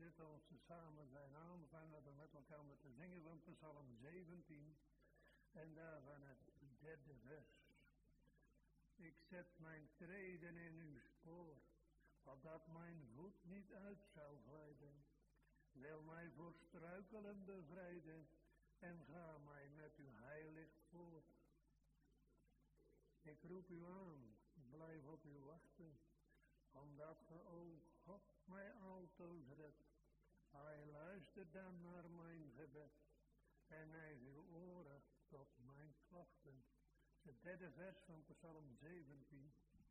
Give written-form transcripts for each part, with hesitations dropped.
dit ons samen zijn aanvangen door met elkaar te zingen van Psalm 17 en daarvan het derde vers. Ik zet mijn treden in uw spoor, opdat mijn voet niet uit zou glijden. Wil mij voor struikelen bevrijden en ga mij met uw heilicht voor. Ik roep u aan, blijf op u wachten, omdat ge, o God, mij altoos redt. Hij luistert dan naar mijn gebed en neigt uw oren tot mijn klachten. Het derde vers van Psalm 17.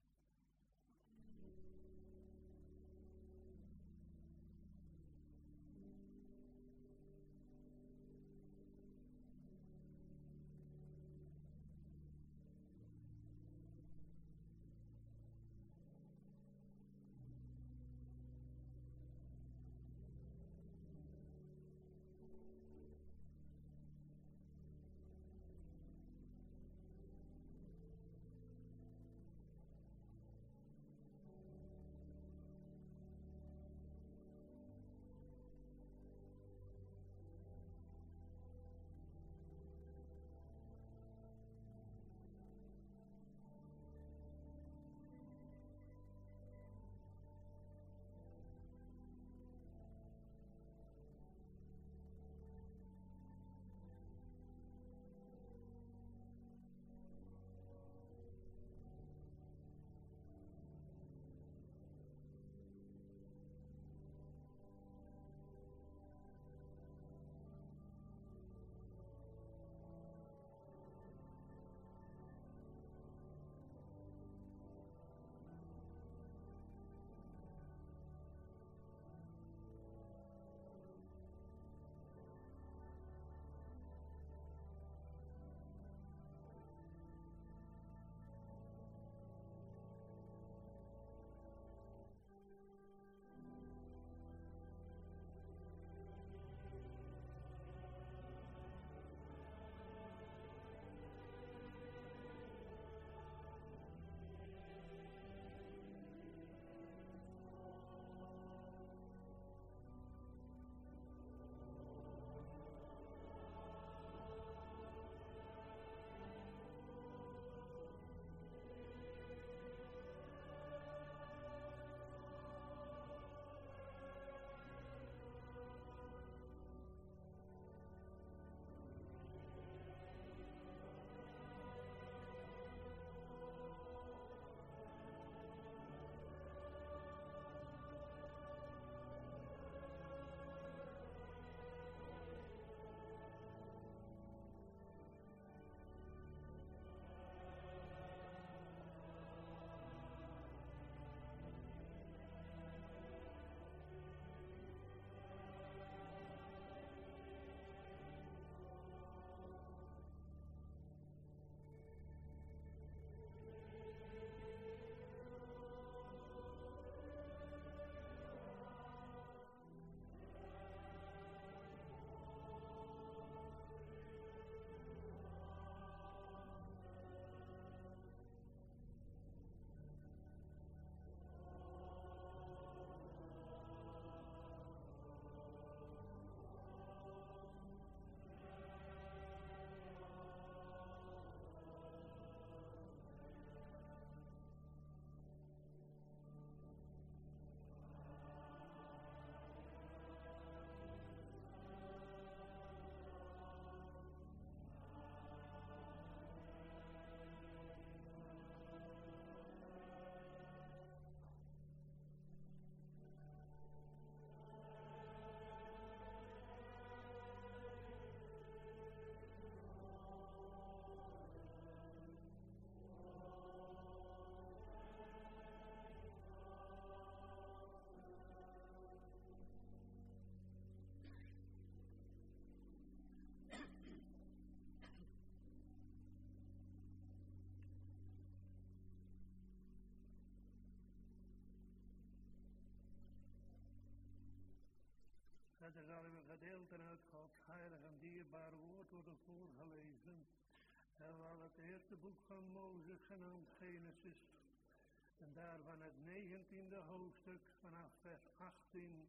Dat er zal een gedeelte uit Gods heilig en dierbaar woord worden voorgelezen. En wel het eerste boek van Mozes genaamd Genesis. En daarvan het 19e hoofdstuk vanaf vers 18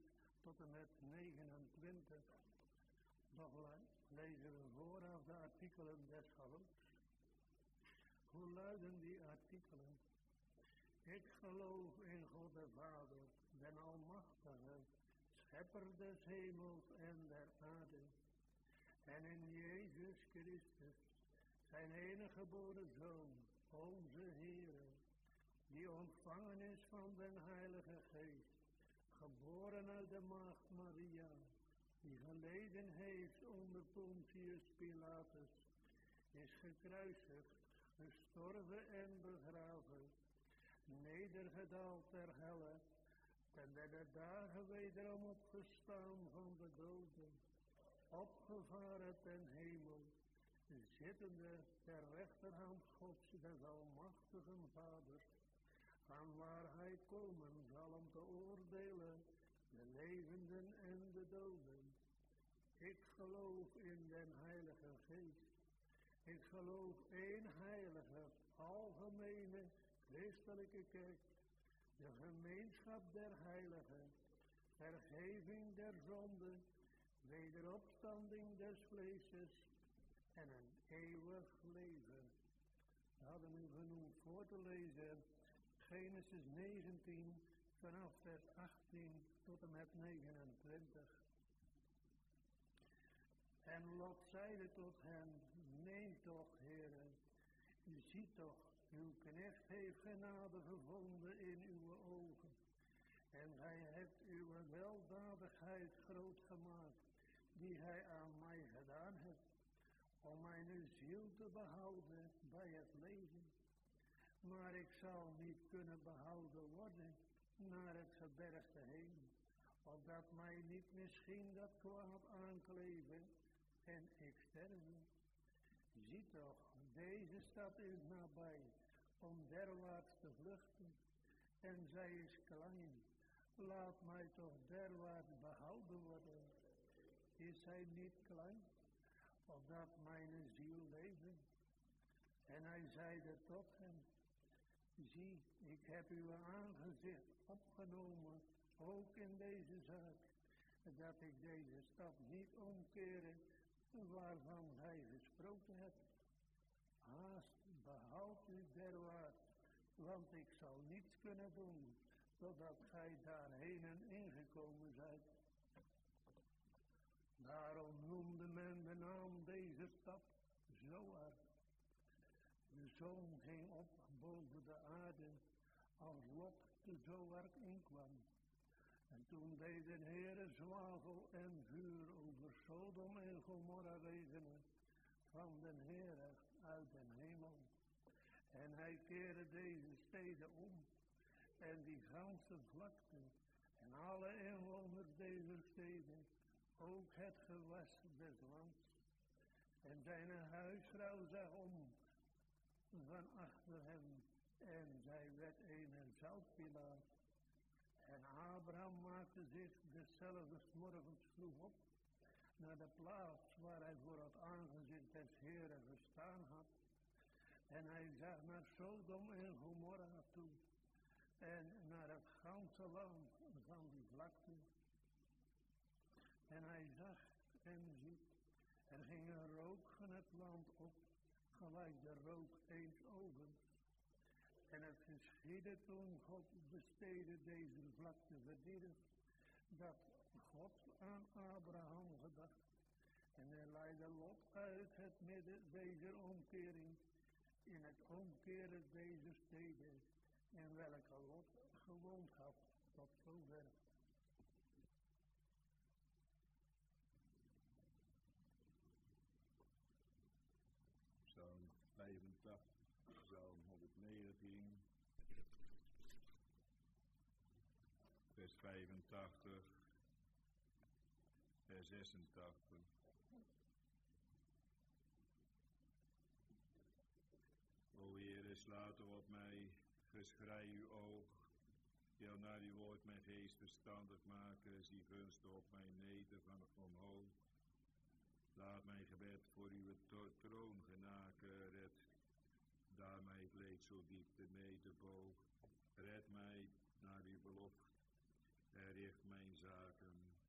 tot en met 29. Nog lezen we vooraf de artikelen des geloofs. Hoe luiden die artikelen? Ik geloof in God de Vader, den Almachtige, Schepper des hemels en der aarde, en in Jezus Christus, zijn enige geboren Zoon, onze Heere, die ontvangen is van den Heilige Geest, geboren uit de maagd Maria, die geleden heeft onder Pontius Pilatus, is gekruisigd, gestorven en begraven, nedergedaald ter helle, ten derde dagen wederom opgestaan van de doden, opgevaren ten hemel, zittende ter rechterhand Gods des almachtigen Vaders, van waar hij komen zal om te oordelen de levenden en de doden. Ik geloof in den Heilige Geest. Ik geloof één heilige, algemene, christelijke kerk, de gemeenschap der heiligen, vergeving der zonde, wederopstanding des vleeses en een eeuwig leven. We hadden u genoemd voor te lezen Genesis 19 vanaf vers 18 tot en met 29. En Lot zeide tot hen, neem toch, heren, u ziet toch, uw knecht heeft genade gevonden in uw ogen. En gij hebt uw weldadigheid groot gemaakt, die hij aan mij gedaan heeft, om mijn ziel te behouden bij het leven. Maar ik zal niet kunnen behouden worden naar het gebergte heen, opdat mij niet misschien dat kwaad aankleven en ik sterven. Zie toch, deze stad is nabij, om derwaarts te vluchten, en zij is klein. Laat mij toch derwaarts behouden worden. Is zij niet klein, opdat mijn ziel leven? En hij zeide tot hem, zie, ik heb uw aangezicht opgenomen, ook in deze zaak, dat ik deze stad niet omkeren, waarvan gij gesproken hebt. Haast, behoud u derwaarts, want ik zal niets kunnen doen, totdat gij daarheen ingekomen zijt. Daarom noemde men de naam deze stad Zoar. De zon ging op boven de aarde, als Lot te Zoar inkwam. En toen deed de Heere zwavel en vuur over Sodom en Gomorra regenen van den Heere uit den hemel. En hij keerde deze steden om, en die ganse vlakte, en alle inwoners deze steden, ook het gewas des lands. En zijn huisvrouw zag om van achter hem, en zij werd een zoutpilaar. En Abraham maakte zich deszelfde morgens vroeg op, naar de plaats waar hij voor het aangezicht des Heeren gestaan had. En hij zag naar Sodom en Gomorra toe, en naar het ganse land van die vlakte. En hij zag en ziet, er ging een rook van het land op, gelijk de rook eens ovens. En het geschiedde toen God de steden deze vlakte verdierf, dat God aan Abraham gedacht. En hij leidde Lot uit het midden deze omkering, in het omkeren deze steden, in welke Lot gewoond had, tot zover. Psalm 85, Psalm 119, vers 85, vers 86. O Heere, slaat op mij, geschrei uw oog, wil naar uw woord mijn geest verstandig maken, zie gunstig op mij neder van omhoog. Laat mijn gebed voor uw troon genaken, red daar mij het leed zo diep te nederboog. Red mij naar uw belofte, richt mijn zaken.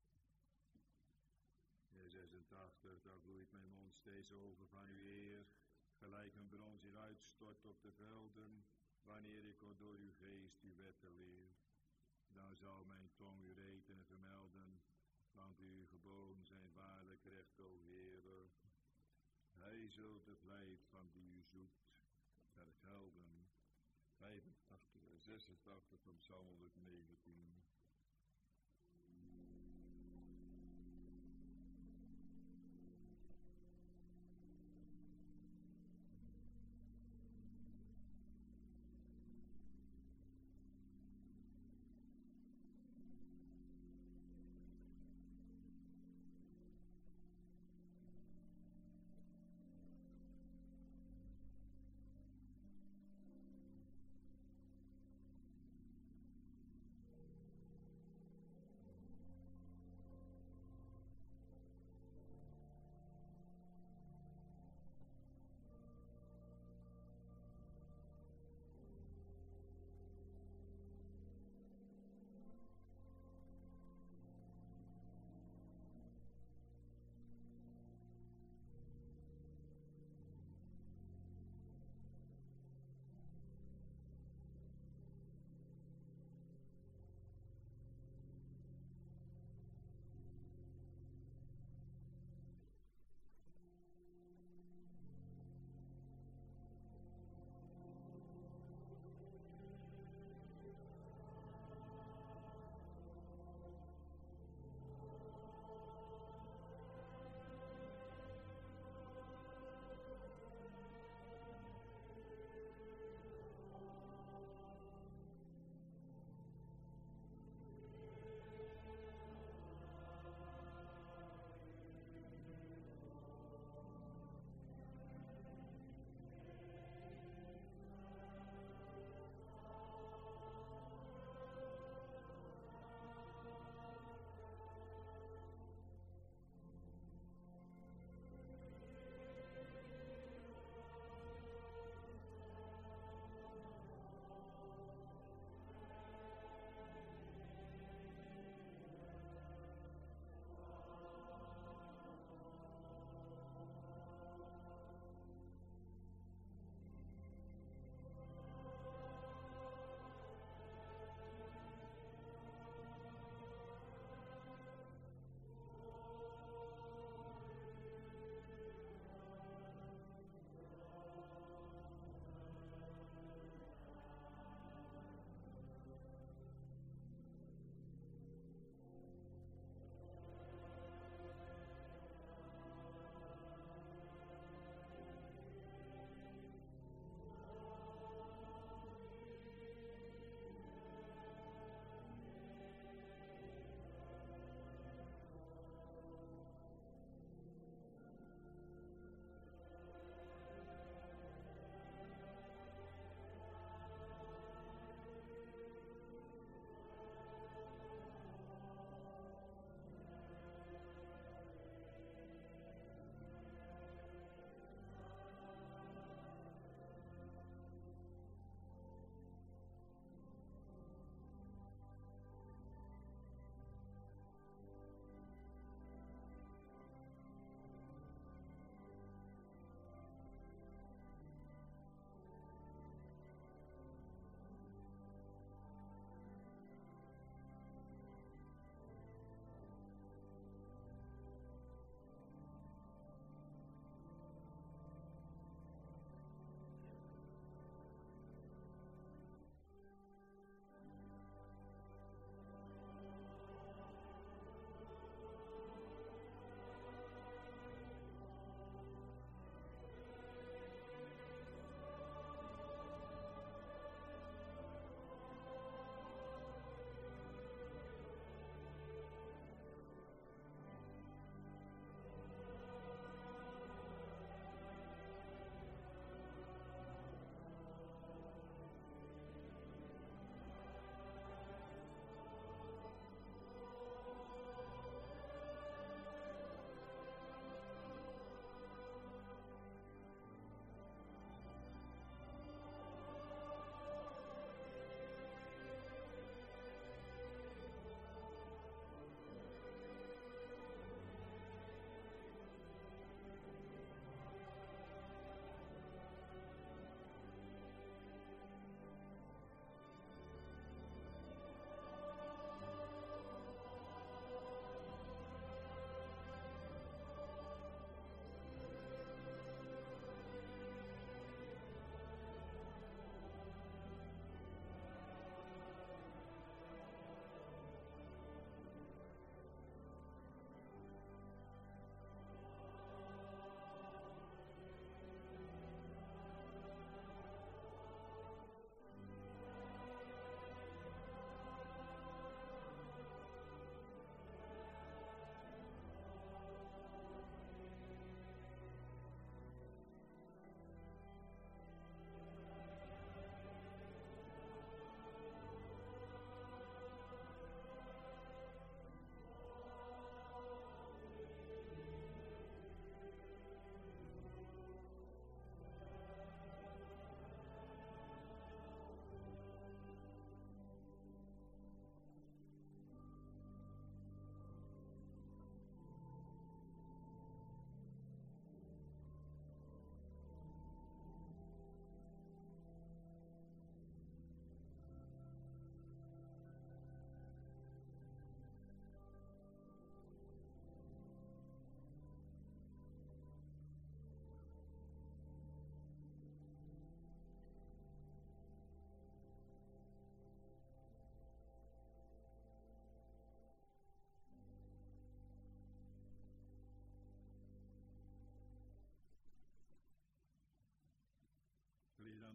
86, daar vloeit mijn mond steeds over van uw eer, gelijk een bron zich uitstort op de velden, wanneer ik door uw geest uw wetten leer. Dan zal mijn tong uw redenen vermelden, want uw geboden zijn waarlijk recht, o Heere. Hij zult de vlijt van die u zoekt vergelden. 85 en 86 van Psalm 119.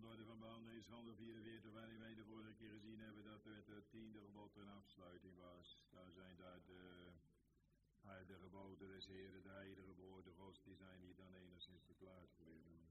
door de verbanden is 144 waarin wij de vorige keer gezien hebben dat het 10e gebod een afsluiting was. Dan zijn daar de geboden des Heren, de heilige woorden Gods, die zijn niet dan enigszins verklaard geworden.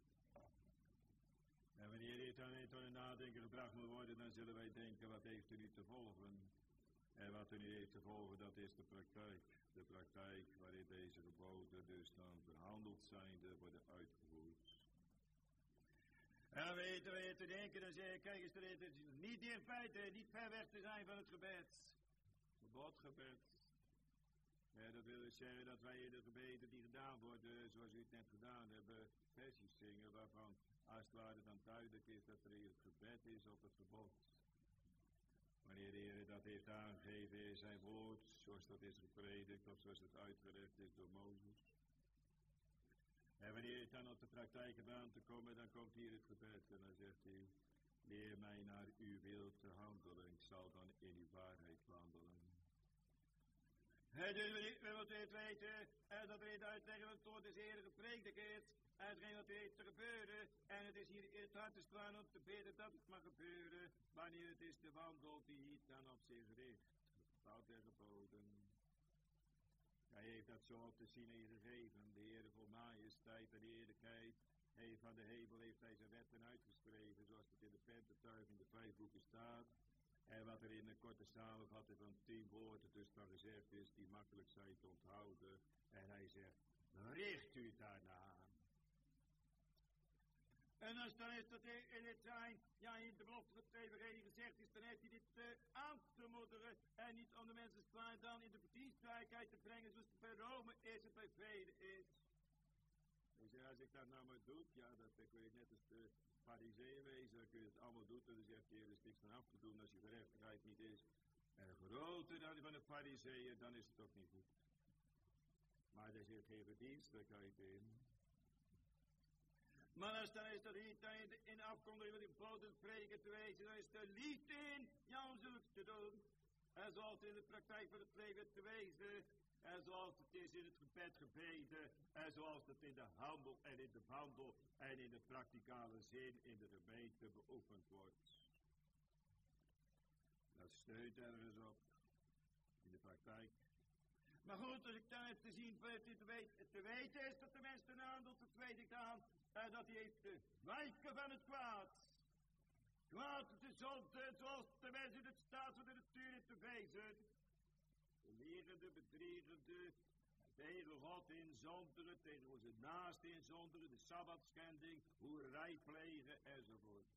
En wanneer dit dan in tot een nadenken gebracht moet worden, dan zullen wij denken, wat heeft er nu te volgen? En wat er nu heeft te volgen, dat is de praktijk. De praktijk waarin deze geboden dus dan verhandeld zijnde worden uitgevoerd. En dan weten we te denken, dan zeg ik, kijk eens, het is niet dichtbij, niet ver weg te zijn van het gebed. Gebodgebed. Ja, dat wil dus zeggen dat wij in de gebeden die gedaan worden, zoals u het net gedaan hebben, versies zingen, waarvan als het ware dan duidelijk is dat er hier het gebed is op het gebod. Wanneer de Heer dat heeft aangegeven in zijn woord, zoals dat is gepredikt of zoals het uitgelegd is door Mozes. En wanneer het dan op de praktijk hebt aan te komen, dan komt hier het gebed en dan zegt hij, leer mij naar uw wil te handelen, ik zal dan in uw waarheid wandelen. En dus we moeten weten, dat we het uitleggen wat het woord des Heeren gepredikt is, en hetgeen wat er heeft te gebeuren, en het is hier in het hart te staan om te bidden dat het mag gebeuren, wanneer het is de wandel die dan op zich richt. Bepaald en geboden. Hij heeft dat zo op te zien en gegeven, de Heere voor majesteit en eerlijkheid. Van de hemel heeft hij zijn wetten uitgeschreven, zoals het in de Pentateuch in de 5 boeken staat. En wat er in een korte samenvatting van 10 woorden dus van gezegd is, die makkelijk zijn te onthouden. En hij zegt, richt u daarna. En als dan is dat in het zijn, ja in de belofte van het evangelie gezegd is, dan heeft hij dit aan te moedigen en niet om de mensen zwaar dan in de verdienstrijkheid te brengen, zoals het bij Rome is en bij velen is. Hij zegt, als ik dat nou maar doe, ja, dat kun je net als de Farizeeën wezen, dan kun je het allemaal doen, en dan zegt hij, er is niks van af te doen als je gerechtigheid niet is. En groter dan die van de Farizeeën, dan is het toch niet goed. Maar er zit geen verdienstelijkheid in. Maar als dan is dat hier in de afkondiging van die geboden prediken te wezen, dan is er liefde in, ja, om zulks te doen. En zoals het in de praktijk van het leven te wezen, en zoals het is in het gebed gebeden, en zoals het in de handel en in de wandel en in de praktikale zin in de gemeente beoefend wordt. Dat steunt ergens op, in de praktijk. Maar goed, als ik dan heb te zien, te weten is dat de mens ten handelt, het weet ik dan, dat hij heeft te wijken van het kwaad. Kwaad, het is zonde, zoals de mens in het staat van de natuur te wezen. De lerende, bedriegende, tegen God inzonderen, tegen onze naasten inzonderen, de sabbatschending, hoerij plegen enzovoort.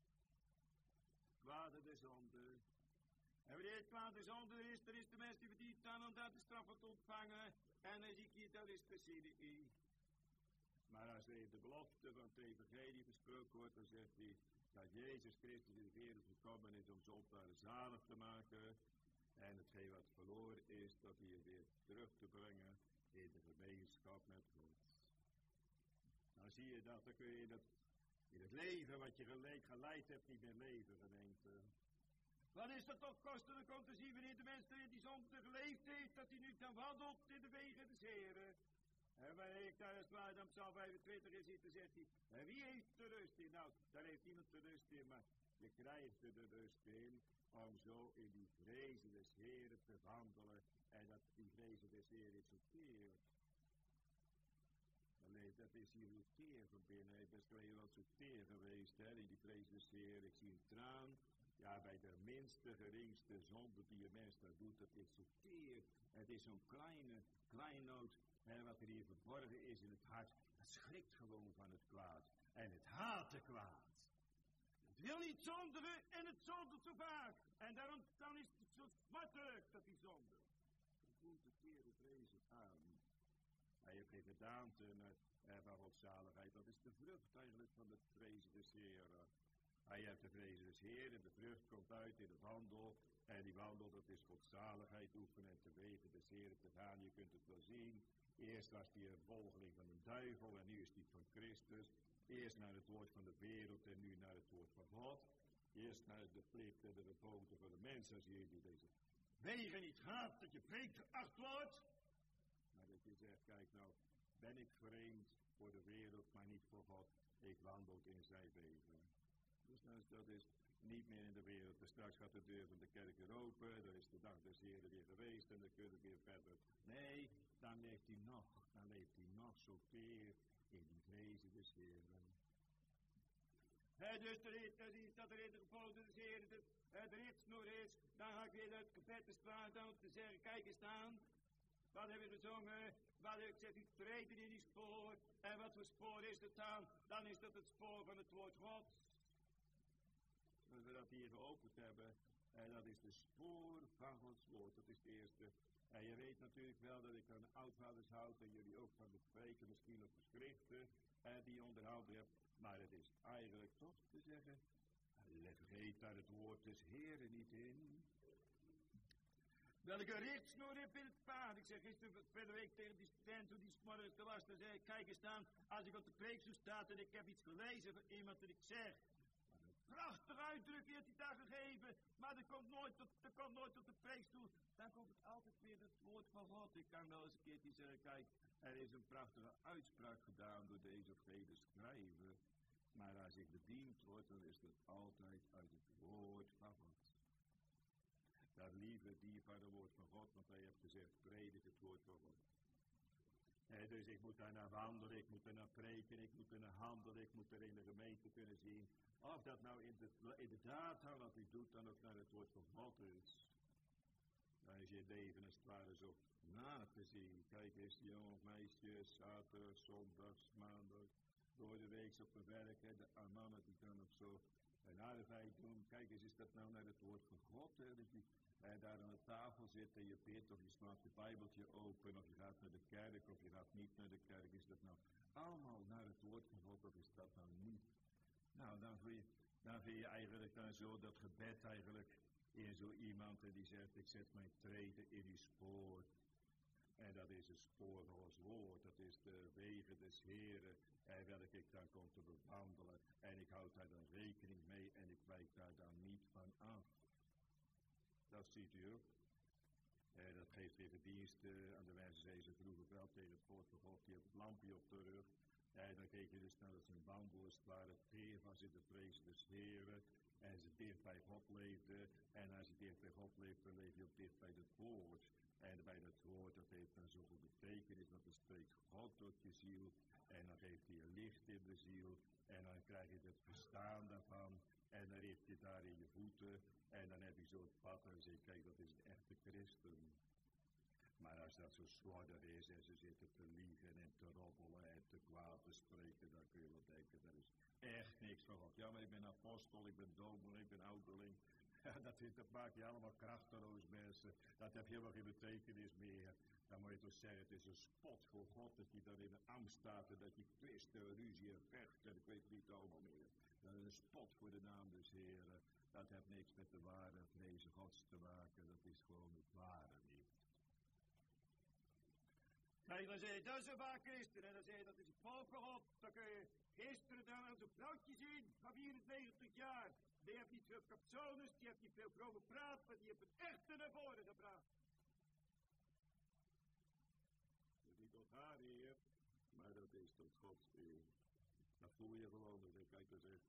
Kwaad de zonde. En wanneer het kwaad de zonde is, dan is de mens die verdient dan om daar de straf te ontvangen. En dan zie ik hier, dat is de CDI. Maar als er in de belofte van het evangelie gesproken wordt, dan zegt hij dat Jezus Christus in de wereld gekomen is om zondaren zalig te maken. En hetgeen wat verloren is, dat hij weer terug te brengen in de gemeenschap met God. Dan zie je dat, dan kun je in het leven wat je geleid hebt niet meer leven, gemeente. Wat is dat toch kostelijk om te zien wanneer de mens in die zonde geleefd heeft, dat hij nu dan wandelt in de wegen des Heren. En wanneer ik daar eens waar dan Psalm 25 is, dan zegt hij, en wie heeft de rust in? Nou, daar heeft niemand de rust in, maar je krijgt er de rust in om zo in die vrezen des Heren te wandelen. En dat die vrezen des Heren is zo teer. Dat is hier zo teer van binnen. Hij is best wel heel wat zo teer geweest, hè, in die vrezen des Heren. Ik zie een traan. Ja, bij de minste, geringste zonde die een mens daar doet, dat is zo teer. Het is zo'n kleinood, wat er hier verborgen is in het hart. Dat schrikt gewoon van het kwaad. En het haat het kwaad. Het wil niet zonderen en het zondert zo vaak. En daarom dan is het zo smartelijk dat hij zondert. Dan voelt de tere vrezen aan. Hij heeft geen gedaante van godzaligheid. Dat is de vrucht eigenlijk van de vrezen des Heren. Hij heeft de vrezen des Heren, de vrucht komt uit in de wandel. En die wandel, dat is godzaligheid oefenen en te weten des Heren te gaan. Je kunt het wel zien. Eerst was hij een volgeling van een duivel en nu is hij van Christus. Eerst naar het woord van de wereld en nu naar het woord van God. Eerst naar de plicht en de geboden van de mens. Als je die deze wegen niet gaat, dat je vreemd geacht wordt. Maar dat je zegt, kijk nou, ben ik vreemd voor de wereld, maar niet voor God. Ik wandel in zijn wegen. Dus dat is niet meer in de wereld. Dus straks gaat de deur van de kerk weer open, dan is de dag des Heren weer geweest en dan kun je weer verder. Nee, dan leeft hij nog zo teer in die vrezen des Heren. Dus dat er in de geboden des Heren de richtsnoer is, dan ga ik weer uit het gebed te slaan om te zeggen, kijk eens aan. Wat hebben we bezongen? Wat heb ik gezegd? Ik treden in die spoor. En wat voor spoor is het dan? Dan is dat het spoor van het woord Gods. Dat we dat hier geopend hebben. En dat is de spoor van Gods woord. Dat is de eerste. En je weet natuurlijk wel dat ik aan de oudvaders houd. En jullie ook van de preken, misschien op de schriften. Die je onderhouden hebt. Maar het is eigenlijk toch te zeggen. Vergeet daar het woord des Heren niet in. Dat ik een richtsnoer heb in het paard. Ik zeg gisteren verder week tegen die student toen die 's morgens er was. Dan zei ik, kijk eens aan, als ik op de preekstoel sta en ik heb iets gelezen van iemand dat ik zeg. Wat een prachtige uitdrukking heeft hij daar gegeven. Maar dat komt nooit op de preekstoel. Dan komt het altijd weer het woord van God. Ik kan wel eens een keertje zeggen, kijk, er is een prachtige uitspraak gedaan door deze of gene schrijver. Maar als ik bediend word, dan is het altijd uit het woord van God. Dat liever die van het woord van God, want hij heeft gezegd, predik het woord van God. Dus ik moet daar naar wandelen, ik moet er naar preken, ik moet er naar handelen, ik moet er in de gemeente kunnen zien. Of dat nou inderdaad wat ik doe, dan ook naar het woord van God is. Dan is je leven als het ware zo na te zien. Kijk eens, jongen, meisjes, zaterdag, zondags, maandag, door de week op mijn werk, de mannen die dan nog zo een arbeid doen. Kijk eens, is dat nou naar het woord van God, dat je daar aan de tafel zit en je bidt, of je slaat je bijbeltje open, of je gaat naar de kerk, of je gaat niet naar de kerk. Is dat nou allemaal naar het woord van God, of is dat nou niet? Nou, dan vind je eigenlijk dan zo dat gebed eigenlijk in zo iemand en die zegt, ik zet mijn treden in uw spoor. En dat is het spoor van ons woord, dat is de wegen des Heren, welke ik dan kom te bewandelen. En ik houd daar dan rekening mee en ik wijk daar dan niet van af. Dat ziet u ook. Dat geeft weer verdiensten aan de wijze zei ze vroeger wel tegen het woord van God, die heeft het lampje op de rug. Dan keek je dus naar dat zijn wandel als het ware teer was in de vrees des Heren. En ze dicht bij God leefde. En als je dicht bij God leeft, dan leef je ook dicht bij het woord. En bij dat woord, dat heeft dan zoveel betekenis, want dan spreekt God tot je ziel. En dan geeft hij je licht in de ziel. En dan krijg je het verstaan daarvan. En dan richt je daar in je voeten. En dan heb je zo het pad en dan zeg je, kijk, dat is een echte christen. Maar als dat zo slordig is en ze zitten te liegen en te roddelen en te kwaad te spreken, dan kun je wel denken, dat is echt niks van God. Ja, maar ik ben apostel, ik ben dominee, ik ben ouderling. Dat maakt je allemaal krachteloos mensen. Dat heb helemaal geen betekenis meer. Dan moet je toch zeggen, het is een spot voor God dat je dan in de angst staat en dat je twist en ruzie en vecht en ik weet niet allemaal meer. Dat is een spot voor de naam des Heren. Dat heeft niks met de ware vrezen Gods te maken. Dat is gewoon het ware niet. Kijk, dan zeg je, dat is een waar christen. En dan zeg je, dat is het volk van God. Dan kun je gisteren dan onze vrouwtje zien van 94 jaar. Die heeft niet veel capsones, die heeft niet veel vrome praat, maar die heeft het echte naar voren gebracht. Dat is niet tot haar eer, maar dat is tot Gods eer. Dat voel je gewoon, dat ik kijk, dat is echt.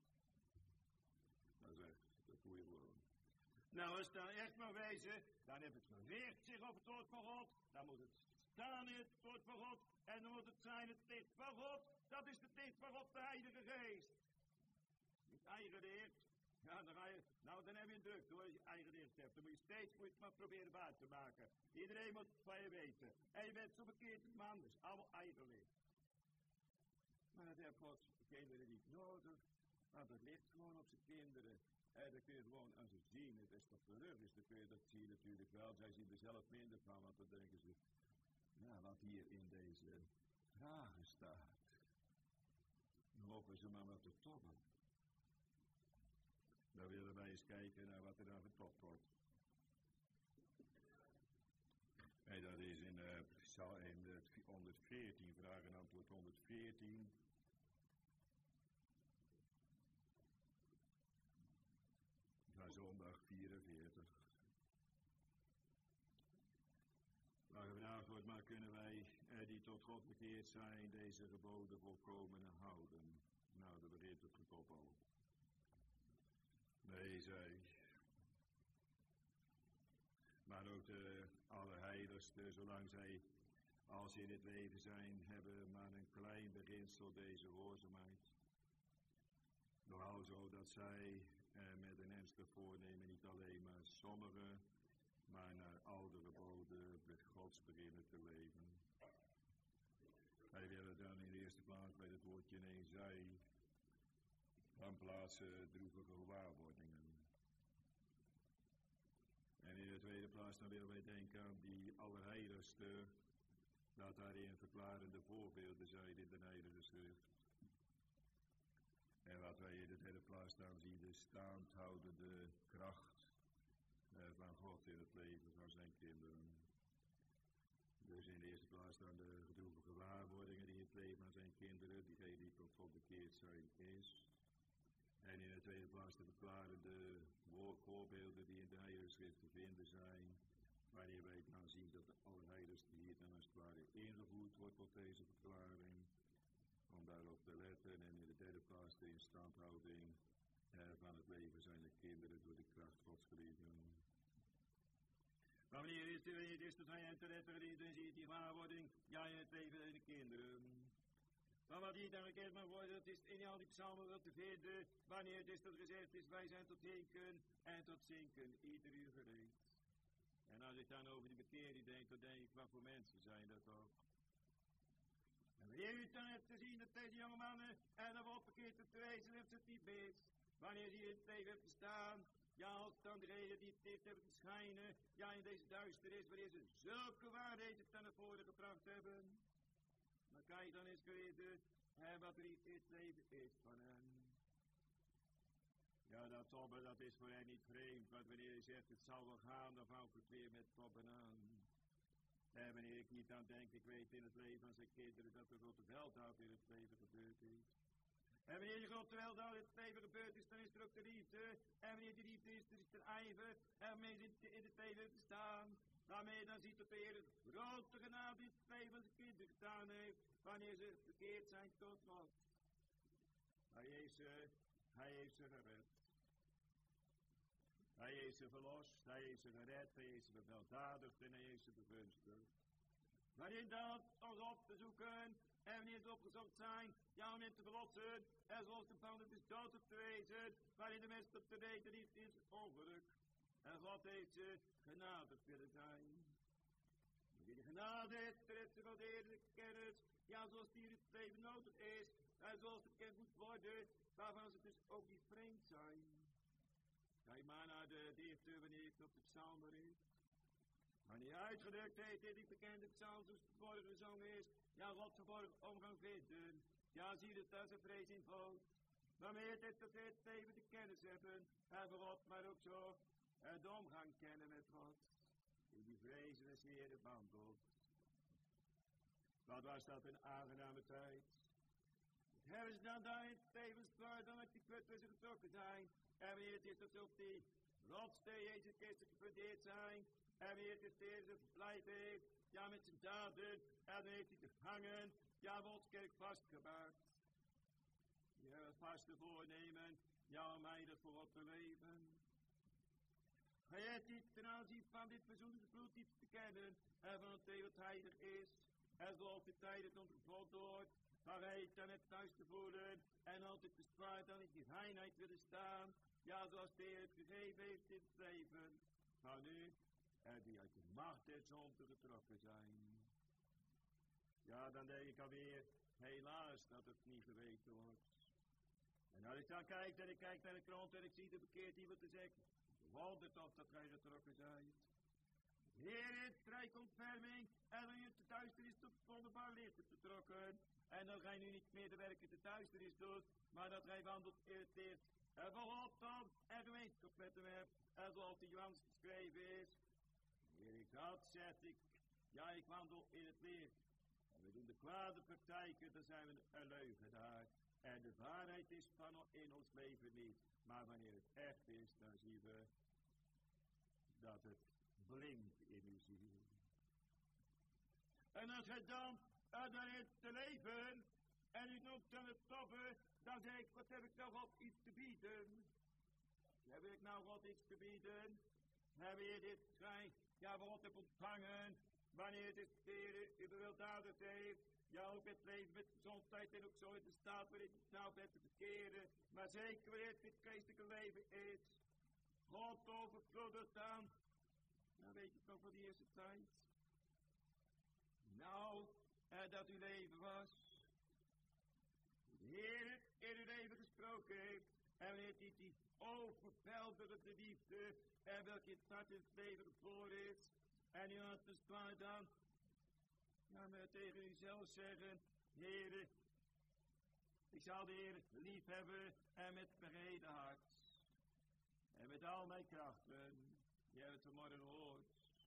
Dat voel je gewoon. Nou, als het dan echt maar wezen, dan heeft het gericht zich op het woord van God. Dan moet het staan in het woord van God. En dan moet het zijn het licht van God. Dat is het licht van God, de Heilige Geest. Niet eigen leert. Ja, dan heb je een druk hoor, als je eigen leert hebt. Dan moet je steeds maar proberen waar te maken. Iedereen moet het van je weten. En je bent zo verkeerd als man, dus allemaal eigen leert. Maar dat heeft Gods kinderen niet nodig. Want het ligt gewoon op zijn kinderen. En dan kun je gewoon aan ze zien. Het is toch terug is, dan kun je dat zien natuurlijk wel. Zij zien er zelf minder van, want dan denken ze, ja, wat hier in deze vragen staat. Dan lopen ze maar wat te toppen. Dan willen wij eens kijken naar wat er dan getopt wordt. En dat is in 114, vraag en antwoord 114. Van zondag 44. Waar gevraagd wordt, maar kunnen wij die tot God bekeerd zijn, deze geboden volkomen houden? Nou, daar begint het gekop al. Nee, zei. Maar ook de Allerheiligste, zolang zij als ze in het leven zijn, hebben maar een klein beginsel deze gehoorzaamheid. Nogal zo dat zij met een ernstig voornemen niet alleen maar sommige, maar naar al de geboden Gods beginnen te leven. Wij willen dan in de eerste plaats bij het woordje nee zij gaan plaatsen droevige gewaarwordingen. En in de tweede plaats dan willen wij denken aan die Allerheiligste, dat daarin verklarende voorbeelden zijn in de Heilige Schrift. En wat wij in de derde plaats dan zien, de staandhoudende kracht van God in het leven van zijn kinderen. Dus in de eerste plaats dan de gedroevige gewaarwordingen die in het leven van zijn kinderen, diegenen die tot God bekeerd zijn, is. En in de tweede plaats de verklarende voorbeelden die in de Heilige Schrift te vinden zijn, wanneer wij dan zien dat de Allerheiligste hier dan als het ware ingevoerd wordt tot deze verklaring, om daarop te letten. En in de derde plaats de instandhouding van het leven zijn de kinderen door de kracht Gods geliefden. Maar wanneer is het is dat hij te letten, dan zie je die gewaarwording, ja in het leven van de kinderen. Maar wat hier dan gekend mag worden, dat is in al die psalmen wel te vinden, wanneer het is dat gezegd is, wij zijn tot denken en tot zinken ieder uur gereed. En als ik dan over die bekering denk, dan denk ik, wat voor mensen zijn dat toch? En wanneer u dan hebt te zien dat deze jonge mannen en dan wordt bekeerd te wezen, heeft het niet mis. Wanneer ze hier in het leven hebben staan, ja, als dan de reden die het heeft hebben te schijnen, ja, in deze duisternis, wanneer ze zulke waarheden ten naar voren gebracht hebben. Maar kijk dan eens geweten, wat er in dit leven is van hen. Ja, dat tobben, dat is voor hen niet vreemd, want wanneer je zegt, het zal wel gaan, dan valt het weer met tobben aan. En wanneer ik niet aan denk, ik weet in het leven van zijn kinderen dat er grote weldaad in het leven gebeurd is. En wanneer je grote weldaad in het leven gebeurd is, dan is er ook de liefde. En wanneer die liefde is, dan is er ijver. En wanneer ze in het leven te staan, waarmee je dan ziet dat de Heer grote genade in het leven van zijn kinderen gedaan heeft, wanneer ze bekeerd zijn tot God. Hij heeft ze gered. Hij heeft ze verlost, hij heeft ze gered, hij heeft ze beveldadigd en hij heeft ze begunstigd. Waarin dat ons op te zoeken en wanneer ze opgezocht zijn, ja om hen te verlossen en zoals de van het is dood op te wezen, waarin de mens op te weten niet is ongeluk. En God heeft ze genadig willen zijn. Wie de genade heeft, treft ze van de eerlijke kennis, ja zoals die in het leven nodig is, en zoals het bekend moet worden, waarvan ze dus ook niet vreemd zijn. Kijk maar naar de dichter wanneer ik op de psalm is. Wanneer hij uitgedrukt heeft in die bekende psalm zoals het verborgen gezongen is, ja God verborgen omgang vinden, ja zie het als een vrees in volk. Waarmee het is dat we het leven de kennis hebben, en voor God, maar ook zo de omgang kennen met God. In die vrezen des Heeren wandelt. Wat was dat een aangename tijd? Hebben ze dan daar in het levensklaar dan uit die put waar ze getrokken zijn? En wanneer het is dat ze op die rotsteen Jezus Christus gefundeerd zijn? En wanneer het is dat Heer ze verblijd heeft? Ja, met zijn daden. En dan heeft hij te hangen. Ja, wordt kerk vastgemaakt. Je hebt vaste voornemen. Ja, om mij dat voor op te leven. Ga je het niet ten aanzien van dit verzoenende bloed iets te kennen? En van het wat heilig is. En zoals de tijd het ondervond wordt. Maar wij dan het thuis te voelen en altijd bespaard dan in die reinheid willen staan. Ja, zoals de Heer het gegeven heeft in het leven. Maar nu, die uit de macht der zonde getrokken zijn. Ja, dan denk ik alweer, helaas dat het niet geweten wordt. En als ik dan kijk en ik kijk naar de krant en ik zie de bekeerd iemand te zeggen. Wonder toch dat wij getrokken zijn. Heer, het rijk ontferming en dan je te duisternis tot het wonderbaar licht hebt betrokken. En dat gij nu niet meer de werken te duisternis doet, maar dat gij wandelt in het licht. En volop dan en gemeenschap met hem hebt. En zoals de Johannes geschreven is. Heer, dat zeg ik. Ja, ik wandel in het licht. En we doen de kwade praktijken, dan zijn we een leugenaar. En de waarheid is van in ons leven niet. Maar wanneer het echt is, dan zien we dat het blinkt in uw ziel. En als gij dan daarin te leven en u noemt dan het tobben, dan zeg ik, wat heb ik nog op iets te bieden? Heb ik nou God iets te bieden? Heb je dit gij, ja, wat heb ontvangen? Wanneer het is Heer u beweldadigd heeft, ja, ook het leven met gezondheid en ook zo in de staat waarin het nou bent te verkeren, maar zeker wanneer het dit geestelijke leven is, God overvloedig dan. Nou, weet je het nog van die eerste tijd? Nou, dat uw leven was. De Heer in uw leven gesproken heeft, en wanneer hij die overveldigende liefde, en welke het hart in het leven geboren is, en u had dus klaar dan, ja, maar tegen uzelf zeggen, Heere, ik zal de Heer lief hebben en met mijn hele hart. En met al mijn krachten. Je hebt het vanmorgen gehoord.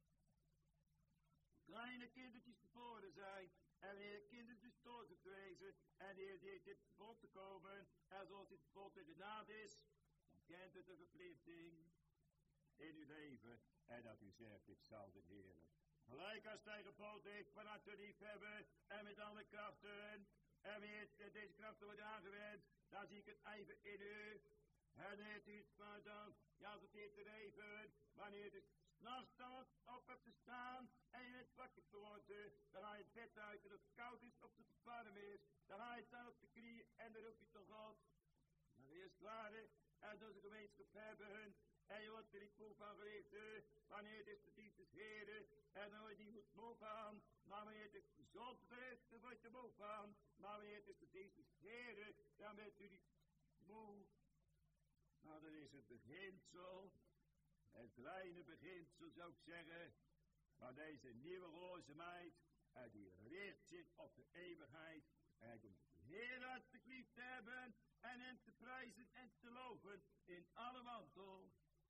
Kleine kindertjes geboren zijn. En wanneer kindertjes door te wezen. En de Heer deed dit verbod te komen. En zoals dit verbod in genade is. Dan kent het een verplichting in uw leven. En dat u zegt, ik zal de Heer. Gelijk als hij geboden heeft van harte lief hebben. En met alle krachten. En wanneer deze krachten worden aangewend. Dan zie ik het even in u. En heeft u het maar dan, ja, dat heeft er even, wanneer de s'nachts dan op hebt te staan en je bent wakker te worden, dan haal je het bed uit en of het koud is of het warm is, dan haal je het dan op de knieën en dan roep je tot God. Dan is het klaar, en dan is een gemeenschap hebben, en je wordt er niet moe van geweest, wanneer het is de dienst des Heren, en dan word je niet goed moe van, maar wanneer het is gezond is, dan word je er moe van, maar wanneer het is de dienst des Heren, dan bent u niet moe. Nou, dan is het beginsel, het kleine beginsel zou ik zeggen, van deze nieuwe rozemeid, en die richt zich op de eeuwigheid, en om heel hartelijk lief te hebben, en hem te prijzen en te loven, in alle wandel.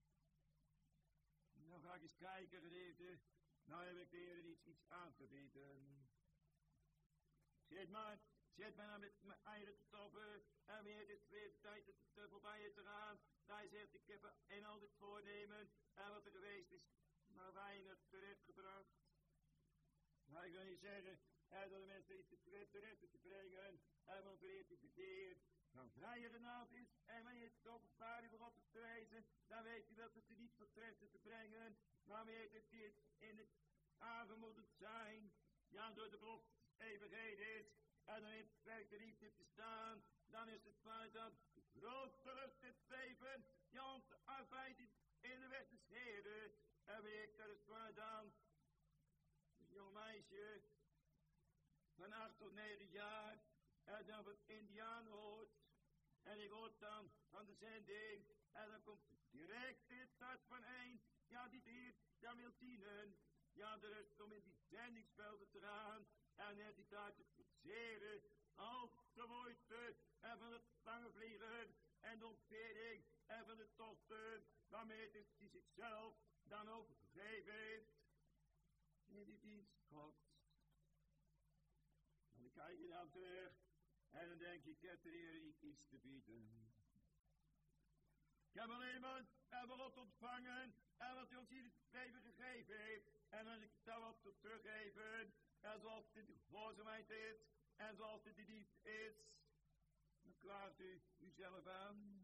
Nou ga ik eens kijken, geliefde, nou heb ik de Heer iets aan te bieden. Zit maar nou met mijn eieren te toppen, en weer dit weer de tijd het voorbij is te gaan. Hij zegt, ik heb een al dit voornemen, en wat er geweest is, maar weinig terechtgebracht. Maar ik wil niet zeggen, dat de mensen iets terecht te brengen, en want wanneer het verkeerd van vrije genade is, en wanneer het openbaar voor God te wijzen, dan weet je dat het er niet voor terecht te brengen, maar wanneer het dit in het aangemoedigd zijn, ja, door de belofte eeuwigheid is, en dan in het werk de liefde te staan, dan is het feit dat grote lust het leven, ja, om te arbeiden in de weg des Heren. En wie ik daar is feit dan, een jong meisje van 8 tot 9 jaar, en dan van Indiaan hoort, en ik hoor dan van de zending, en dan komt direct in het hart van een, ja, die de Heer dan wil dienen, ja, de rust om in die zendingsvelden te gaan, en net die daar te verzeren, al de moeite, en van het lange vliegen, en de ontbering, en van de tochten, waarmee het is die zichzelf dan overgegeven heeft, in die dienst Gods. En dan kijk je dan terug, en dan denk je, ik heb de Heer iets te bieden. Ik heb alleen maar wat ontvangen, en wat hij ons hier het leven gegeven heeft, en als ik het dan wat te teruggeven, en zoals het in de gehoorzaamheid is, en zoals het in de liefde is, dan klaart u uzelf aan.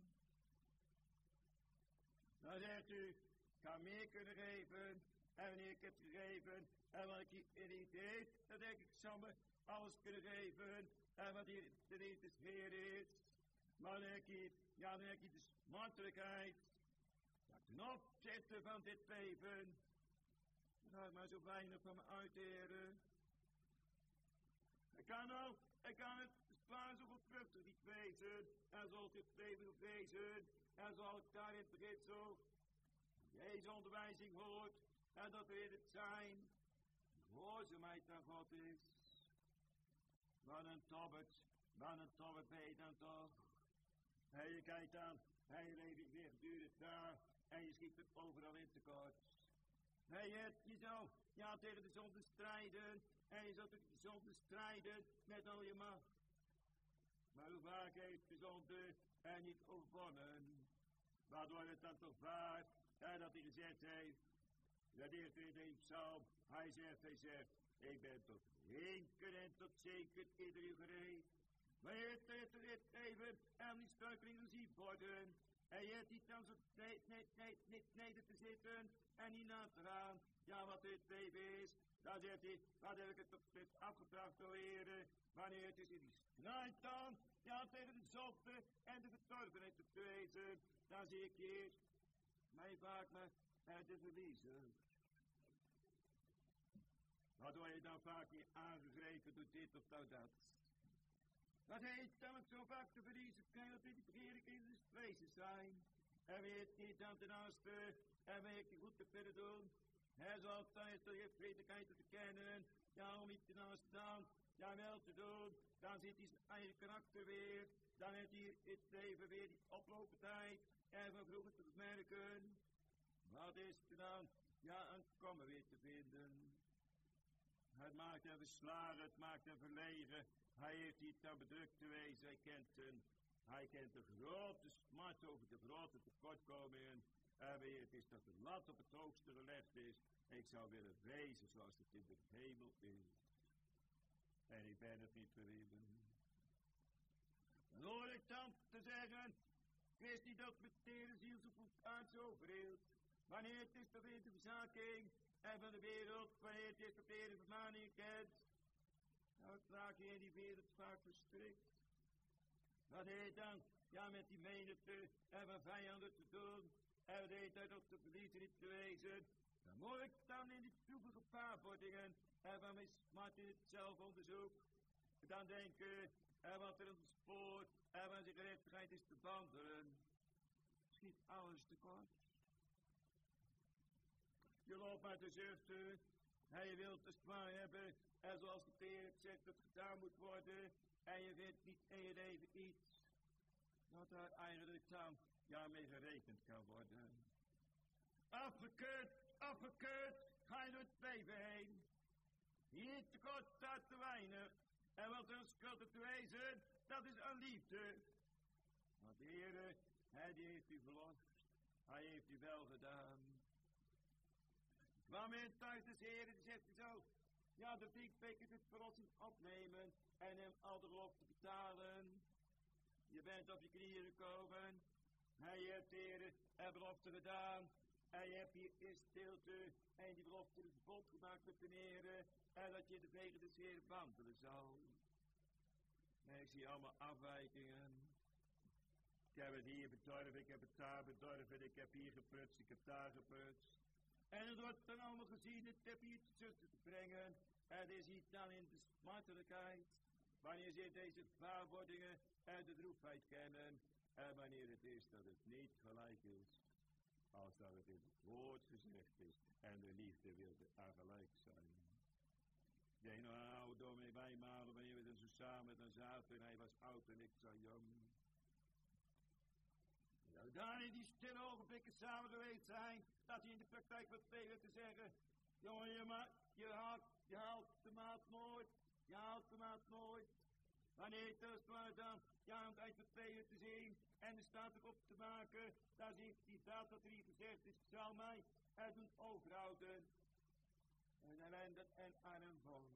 Dan zegt u, ik ga meer kunnen geven, en wanneer ik heb gegeven, en wat ik hier niet heeft, dan denk ik, ik zal me alles kunnen geven, en wat hier de liefde des Heer is. Maar dan denk ik, ja, dan denk ik de smartelijkheid, dat ten opzichte van dit leven, dan houdt maar zo weinig van me uit, heren. Ik kan het zwaar zoveel vruchten niet wezen, en zoals dit leven moet wezen, en zoals ik daar in het beginsel deze onderwijzing hoort, en dat weer het zijn, gehoorzaamheid aan God is. Wat een tobbert ben je dan toch? En je kijkt aan, en je leven weer duurt daar, en je schiet er overal in tekort. En je zou, ja, tegen de zonde strijden, en je zou tegen de zonde strijden met al je macht. Maar hoe vaak heeft de zonde er niet overwonnen? Waardoor het dan toch waard, dat hij gezegd heeft, dat eerst in de psalm, hij zegt, ik ben tot hinken en tot zeker ieder uur gereed. Maar het even en die struikelingen zien worden, En je hebt niet dan zo neder te zitten en niet na te gaan. Ja, wat dit leven is, dan zegt hij, wat heb ik het op dit afgebracht, o Heere, wanneer het is in die strijd dan, ja, tegen de zotte en de verdorvenheid te wezen, dan zie ik hier, mij vaak me de verliezer. Wat word je dan vaak niet aangegrepen door dit of nou dat? Wat heet dan het zo vaak te verliezen, kan dat in die verkeerde kinderen wezen zijn. En weet niet dan ten aanste, en weet je goed te verder doen. Hij zal altijd door je vriendelijkheid te kennen, ja, om iets ten aanste dan, ja, wel te doen. Dan zit hij zijn eigen karakter weer, dan heeft hij het leven weer die oplopendheid, en van vroeger te merken. Wat is er dan? Ja, een kommer weer te vinden. Het maakt hem verslagen, het maakt hem verlegen. Hij heeft niet aan bedrukt te wezen, hij kent de grote smart over de grote tekortkomingen. En weer het is dat de lat op het hoogste gelegd is. Ik zou willen wezen zoals het in de hemel is. En ik ben het niet verwezen. Dan hoor ik dan te zeggen, wees niet dat met tere ziel zo goed aan zo verheeld. Wanneer het is dat in de verzaking en van de wereld, wanneer het is dat de vermaning kent. Nou, raak je in die wereld vaak verstrikt. Wat heet dan? Ja, met die menigte en van vijanden te doen. En wat heet dat op de verliezen niet te wezen. Dan moet ik dan in die droevige paarvordingen en van mijn smart in het zelfonderzoek. Dan denken, en wat er op het spoor en van zijn gerechtigheid is te wandelen. Schiet alles tekort. Je loopt maar te zuchten. En je wilt het zwaar hebben. En zoals de Heer het zegt dat het gedaan moet worden. En je vindt niet in je leven iets. Dat daar eigenlijk dan ja mee gerekend kan worden. Afgekeurd, ga je door het leven heen. Hier tekort staat te weinig. En wat een schuld te wezen, dat is aan liefde. Maar de Heer, hij die heeft u verlost. Hij heeft u wel gedaan. Kwam in thuis des Heren, die zegt zo. Ja, de piekbeker dit verlossing opnemen en hem al de belofte betalen. Je bent op je knieën gekomen. En je hebt de Heer een belofte gedaan. En je hebt hier in stilte en die belofte is verbond gemaakt met de Heer. En dat je in de wegen des Heeren wandelen zal. En ik zie allemaal afwijkingen. Ik heb het hier bedorven, ik heb het daar bedorven, ik heb hier geprutst, ik heb daar geprutst. En het wordt dan allemaal gezien, het heb hier tussen te brengen. Het is niet dan in de smartelijkheid, wanneer ze deze gevaarwordingen en de droefheid kennen. En wanneer het is dat het niet gelijk is, als dat het in het woord gezegd is. En de liefde wilde aan gelijk zijn. Jij nou oude dominee Wijmalen, wanneer we dan zo samen dan zaten en hij was oud en ik zo jong. Nou, daar in die stille ogenblikken samen geweest zijn, dat hij in de praktijk wat tegen te zeggen. Jongen, je haalt de maat nooit. Wanneer het is maar dan, ja, om het uit wat tegen te zien en de staat erop te maken, dan zie hij dat er hier gezegd is, zal mij het doen overhouden. En ellende en arm volk.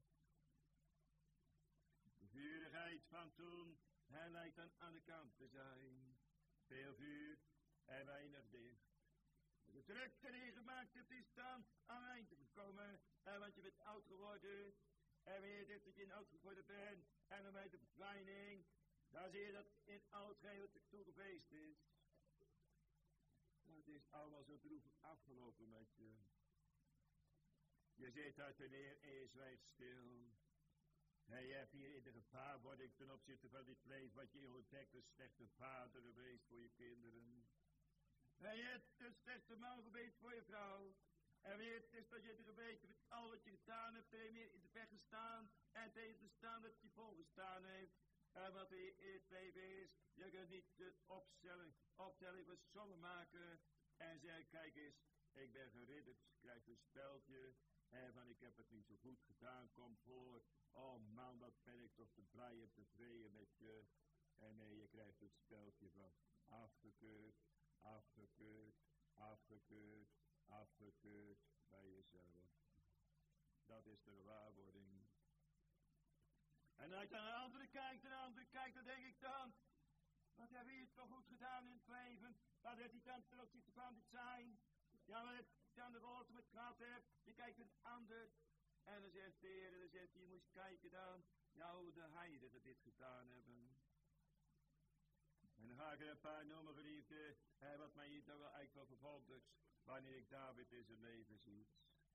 De vurigheid van toen, hij lijkt dan aan de kant te zijn. Veel vuur en weinig dicht. De drukte die je gemaakt hebt is dan aan het einde gekomen. En want je bent oud geworden. En wanneer je dat je oud geworden bent. En dan bij de verdwijning. Dan zie je dat in al hetgeen wat er toe geweest is. Het is allemaal zo droevig afgelopen met je. Je zit daar ten neer en je zwijgt stil. En je hebt hier in de gevaarwording ten opzichte van dit leven wat je ontdekt een slechte vader geweest voor je kinderen. En je hebt een slechte man geweest voor je vrouw. En weer het is dat je er geweten met al wat je gedaan hebt, tegen meer in de weg gestaan en tegen te staan dat je volgestaan heeft. En wat er in het leven is, je kunt niet de optelling van sommen maken en zeggen, kijk eens, ik ben geridderd, je krijgt een speldje. En van ik heb het niet zo goed gedaan, kom voor. Oh man, wat ben ik toch te blij en tevreden met je. En nee, je krijgt het speldje van afgekeurd bij jezelf. Dat is de gewaarwording. En als ik naar een andere kijkt, dan denk ik dan, Wat heb je toch goed gedaan in het leven? Wat heeft hij dan ten opzichte van dit zijn? Ja, wat heeft hij dan de roze met gehad hebt? Je kijkt een ander. En dan zegt de Heer, dan zegt hij, je moest kijken dan. Ja, hoe de heidenen dit gedaan hebben. En dan ga ik er een paar noemen, geliefde. Wat mij hier toch wel eigenlijk wel verwondert. Wanneer ik David in zijn leven zie.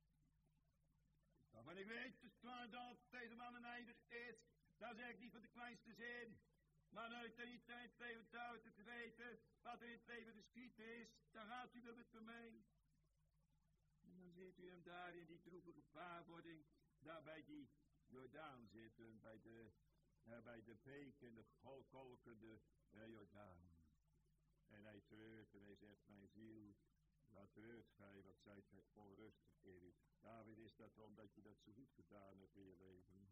Want ik weet dus dat deze man een heider is. Dat zeg ik niet van de kleinste zin. Maar uit niet in het leven David te weten. Wat er in het leven geschied is. Dan gaat u wel met me mee. En dan ziet u hem daar in die droevige gewaarwording. Daar bij die Jordaan zitten. Bij de beek en de kolkende Jordaan. En hij treurt en hij zegt, mijn ziel, wat treurt gij, wat zijt gij onrustig in u. David, is dat omdat je dat zo goed gedaan hebt in je leven?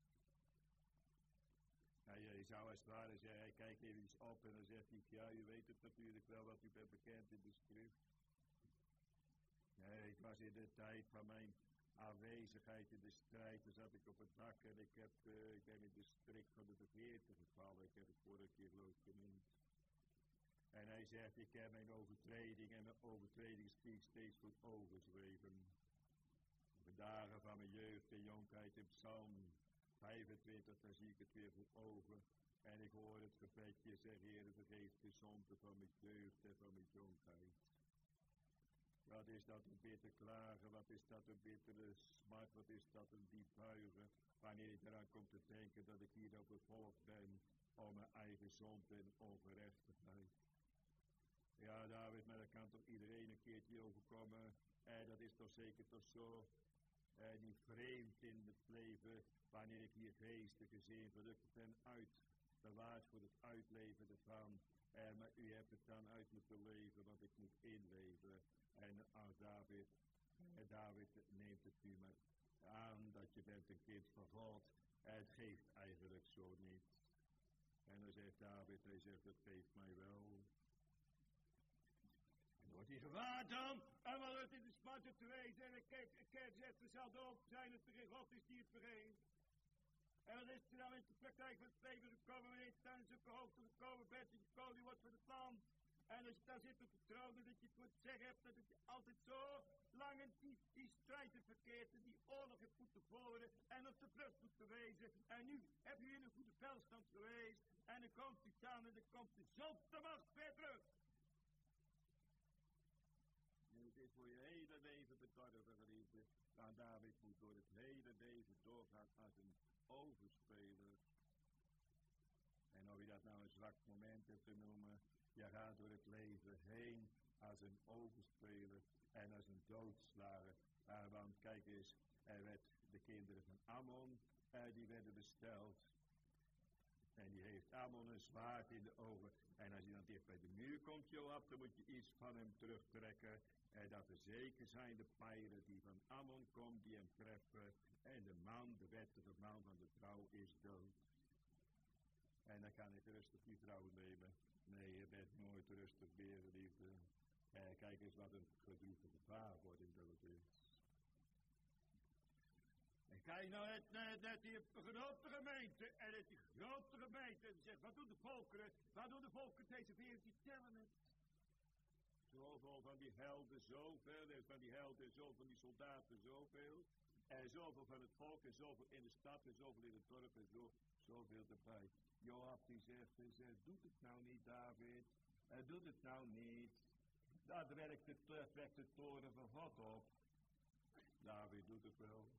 Je zou als het ware zeggen, hij kijkt even op en dan zegt hij, ja, u weet het natuurlijk wel, wat u bent bekend in de schrift. Nee, ik was in de tijd van mijn aanwezigheid in de strijd, dan zat ik op het dak en ik ben in de strik van de begeerte gevallen. Ik heb het vorige keer geloof ik genoemd. En hij zegt, ik heb mijn overtreding en mijn overtreding steeds voor ogen zweven. De dagen van mijn jeugd en jonkheid in Psalm 25, daar zie ik het weer voor ogen. En ik hoor het gebedje, zeg Heer, vergeef de zonde van mijn jeugd en van mijn jonkheid. Wat is dat een bitter klagen, wat is dat een bittere smart, wat is dat een diep buigen. Wanneer ik eraan kom te denken dat ik hier op het volk ben om mijn eigen zonde en ongerechtigheid. Ja, David, maar dat kan toch iedereen een keertje overkomen. Dat is toch zeker toch zo. Niet vreemd in het leven, wanneer ik hier geestig gezien verlukt ben uitbewaard voor het uitleven ervan. Maar u hebt het dan uit moeten leven, wat ik moet inleven. En als David neemt het u maar aan dat je bent een kind van God. Het geeft eigenlijk zo niet. En dan zegt David, hij zegt, dat geeft mij wel. En wordt hij gewaard dan, en wat het in de smarten te wezen, en de kerk zegt, er zal doop zijn, dat er geen God is die het vergeet. En wat is er dan in de praktijk van het leven gekomen, wanneer je dan in zulke hoogte gekomen bent, en je koning wordt van het land. En als je daar zit op de troon, dat je het voor te zeggen hebt, dat je altijd zo lang in die strijd hebt verkeerd, en die oorlog hebt moeten voeren, en op de vlucht moeten wezen. En nu heb je in een goede velstand geweest, en dan komt u aan, en dan komt de zondemacht weer terug. En het is voor je hele leven bedorven, geliefde. Maar David moet door het hele leven doorgaan als een overspeler. En of je dat nou een zwak moment hebt te noemen, je gaat door het leven heen als een overspeler en als een doodslager. Want kijk eens, de kinderen van Ammon, die werden besteld. En die heeft Ammon een zwaard in de ogen. En als hij dan dicht bij de muur komt, Joab, dan moet je iets van hem terugtrekken. En dat er zeker zijn de pijlen die van Ammon komen, die hem treffen. En de man, de wettige man van de trouw, is dood. En dan kan ik rustig die vrouw nemen. Nee, je bent nooit rustig meer, liefde. Kijk eens wat een gedroefde gewaarwording dat het is. En kijk nou net die grote gemeente. En het die grote gemeente. En zegt, wat doen de volkeren? Wat doen de volkeren deze wereld? Die tellen het. Zoveel van die helden, zoveel. En van die helden en zoveel van die soldaten, zoveel. En zoveel van het volk en zoveel in de stad en zoveel in het dorp en zoveel erbij. Joab die zegt, doet het nou niet, David. Doet het nou niet. Dat wekt de toren van God op. David doet het wel.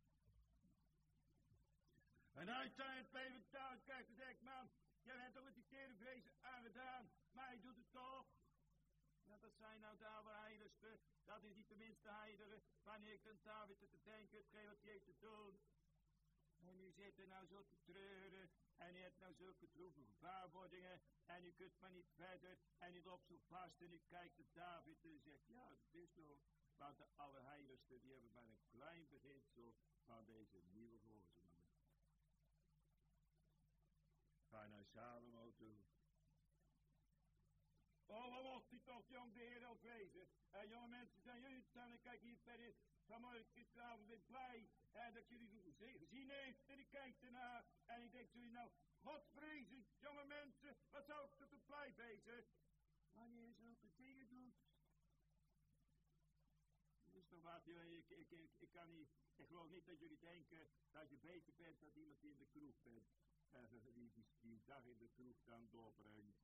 En uiteindelijk even thuis kijkt en zegt, man, jij bent toch met die kerenvrezen aangedaan, maar hij doet het toch. Ja, dat zijn nou de allerheiligste, dat is niet de minste heilige, wanneer ik aan David te denken, hetgeen wat hij heeft te doen. En u zit er nou zo te treuren, en u hebt nou zulke droevige gewaarwordingen, en u kunt maar niet verder, en u loopt zo vast, en u kijkt naar David en u zegt, ja, dat is zo. Want de allerheiligste, die hebben maar een klein beginsel van deze nieuwe gehoorzaamheid. Ga naar Salomo toe. Oh, wat mocht hij toch, jong de Heer, al wezen. Jonge mensen zijn jullie staan en kijk hier verder. Vanmorgen gisteravond ben ik blij dat jullie gezien heeft. En ik kijk ernaar. En ik zegt u nou, Godvrezend, jonge mensen, wat zou ik tot een blij bezig? Wanneer je zulke dingen doet. Dus dan wat, ik kan niet, ik geloof niet dat jullie denken dat je beter bent dan iemand die in de kroeg bent. Die een dag in de kroeg dan doorbrengt.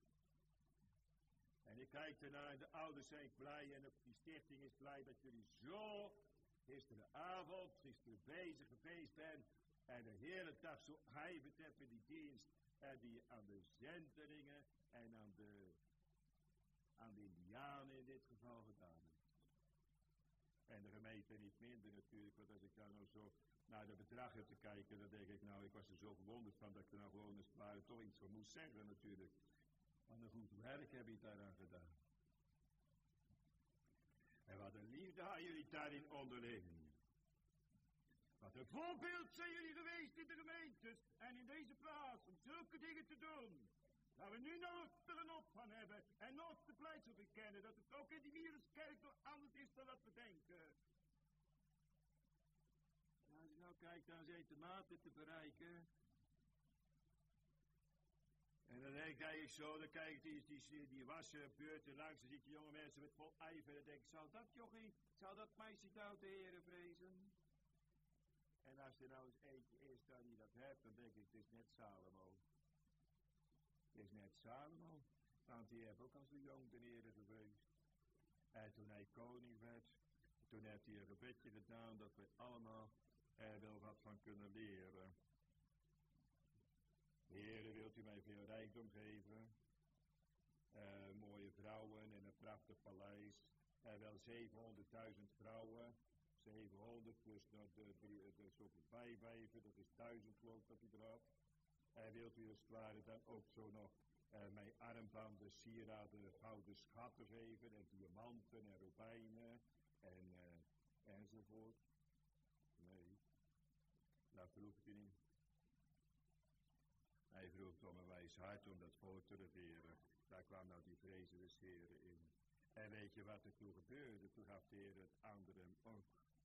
En ik kijk ernaar en de ouders zijn blij en ook die stichting is blij dat jullie zo gisteren bezig geweest bent en de hele dag zo geïverd hebt in die dienst en die aan de zendelingen en aan de indianen in dit geval gedaan hebt. En de gemeente niet minder natuurlijk, want als ik daar nou zo naar de bedragen te kijken, dan denk ik nou, ik was er zo verwonderd van dat ik er nou gewoon eens maar toch iets van moest zeggen natuurlijk. Want een goed werk heb je daaraan gedaan. En wat een liefde hadden jullie daarin onderling. Wat een voorbeeld zijn jullie geweest in de gemeentes en in deze plaats om zulke dingen te doen. Waar we nu nog er een op van hebben en nog de blijdschap bekennen dat het ook in die Wierenskerk nog anders is dan wat we denken. En als je nou kijkt, dan zijn de maten te bereiken. En dan denk ik zo, dan kijk ik die wasbeurten langs, dan zie ik die jonge mensen met vol ijver en dan denk ik, zou dat meisje nou de Heere vrezen? En als er nou eens eentje is dan die dat hebt, dan denk ik, het is net Salomo. Het is net Salomo, want die heeft ook als een jong de Heere geweest. En toen hij koning werd, toen heeft hij een gebedje gedaan dat we allemaal er wel wat van kunnen leren. Heere, wilt u mij veel rijkdom geven, mooie vrouwen en een prachtig paleis, wel 700.000 vrouwen, 700 plus nog de zoveel bijwijven, dat is 1000 geloof ik dat u er had. Wilt u als het ware dan ook zo nog mijn armbanden, sieraden, gouden schatten geven en diamanten en robijnen enzovoort? Nee, dat vroeg u niet. Hij vroeg om een wijs hart om dat voor te regeren. Daar kwam nou die vrezen des Heren in. En weet je wat er toen gebeurde? Toen gaf de Heer het anderen ook.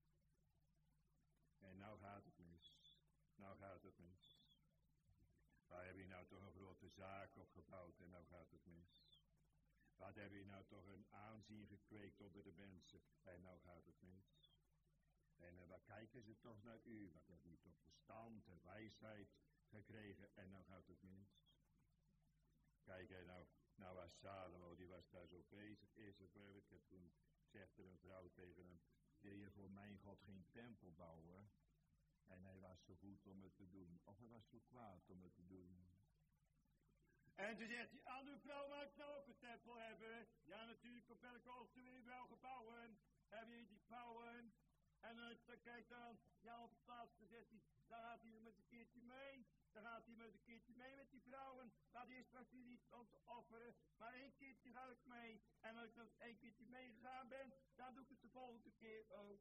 En nou gaat het mis. Nou gaat het mis. Waar heb je nou toch een grote zaak opgebouwd en nou gaat het mis. Wat heb je nou toch een aanzien gekweekt onder de mensen en nou gaat het mis. En waar kijken ze toch naar u? Wat heb je toch verstand en wijsheid gekregen en nou gaat het mis. Kijk, nou was Salomo, die was daar zo bezig. Eerst het werk, en toen zegt er een vrouw tegen hem, wil je voor mijn God geen tempel bouwen? En hij was zo goed om het te doen, of hij was zo kwaad om het te doen. En toen zegt die andere vrouw, mag ik nou ook een tempel hebben? Ja, natuurlijk, op welke hoogte wil je wel gebouwen? Heb je die bouwen? En dan kijkt dan, ja, op het laatste zegt hij, dan gaat hij met een keertje mee. Dan gaat hij met een keertje mee met die vrouwen. Maar eerst was hij niet om te offeren. Maar 1 keertje ga ik mee. En als ik dan 1 keertje meegegaan ben, dan doe ik het de volgende keer ook.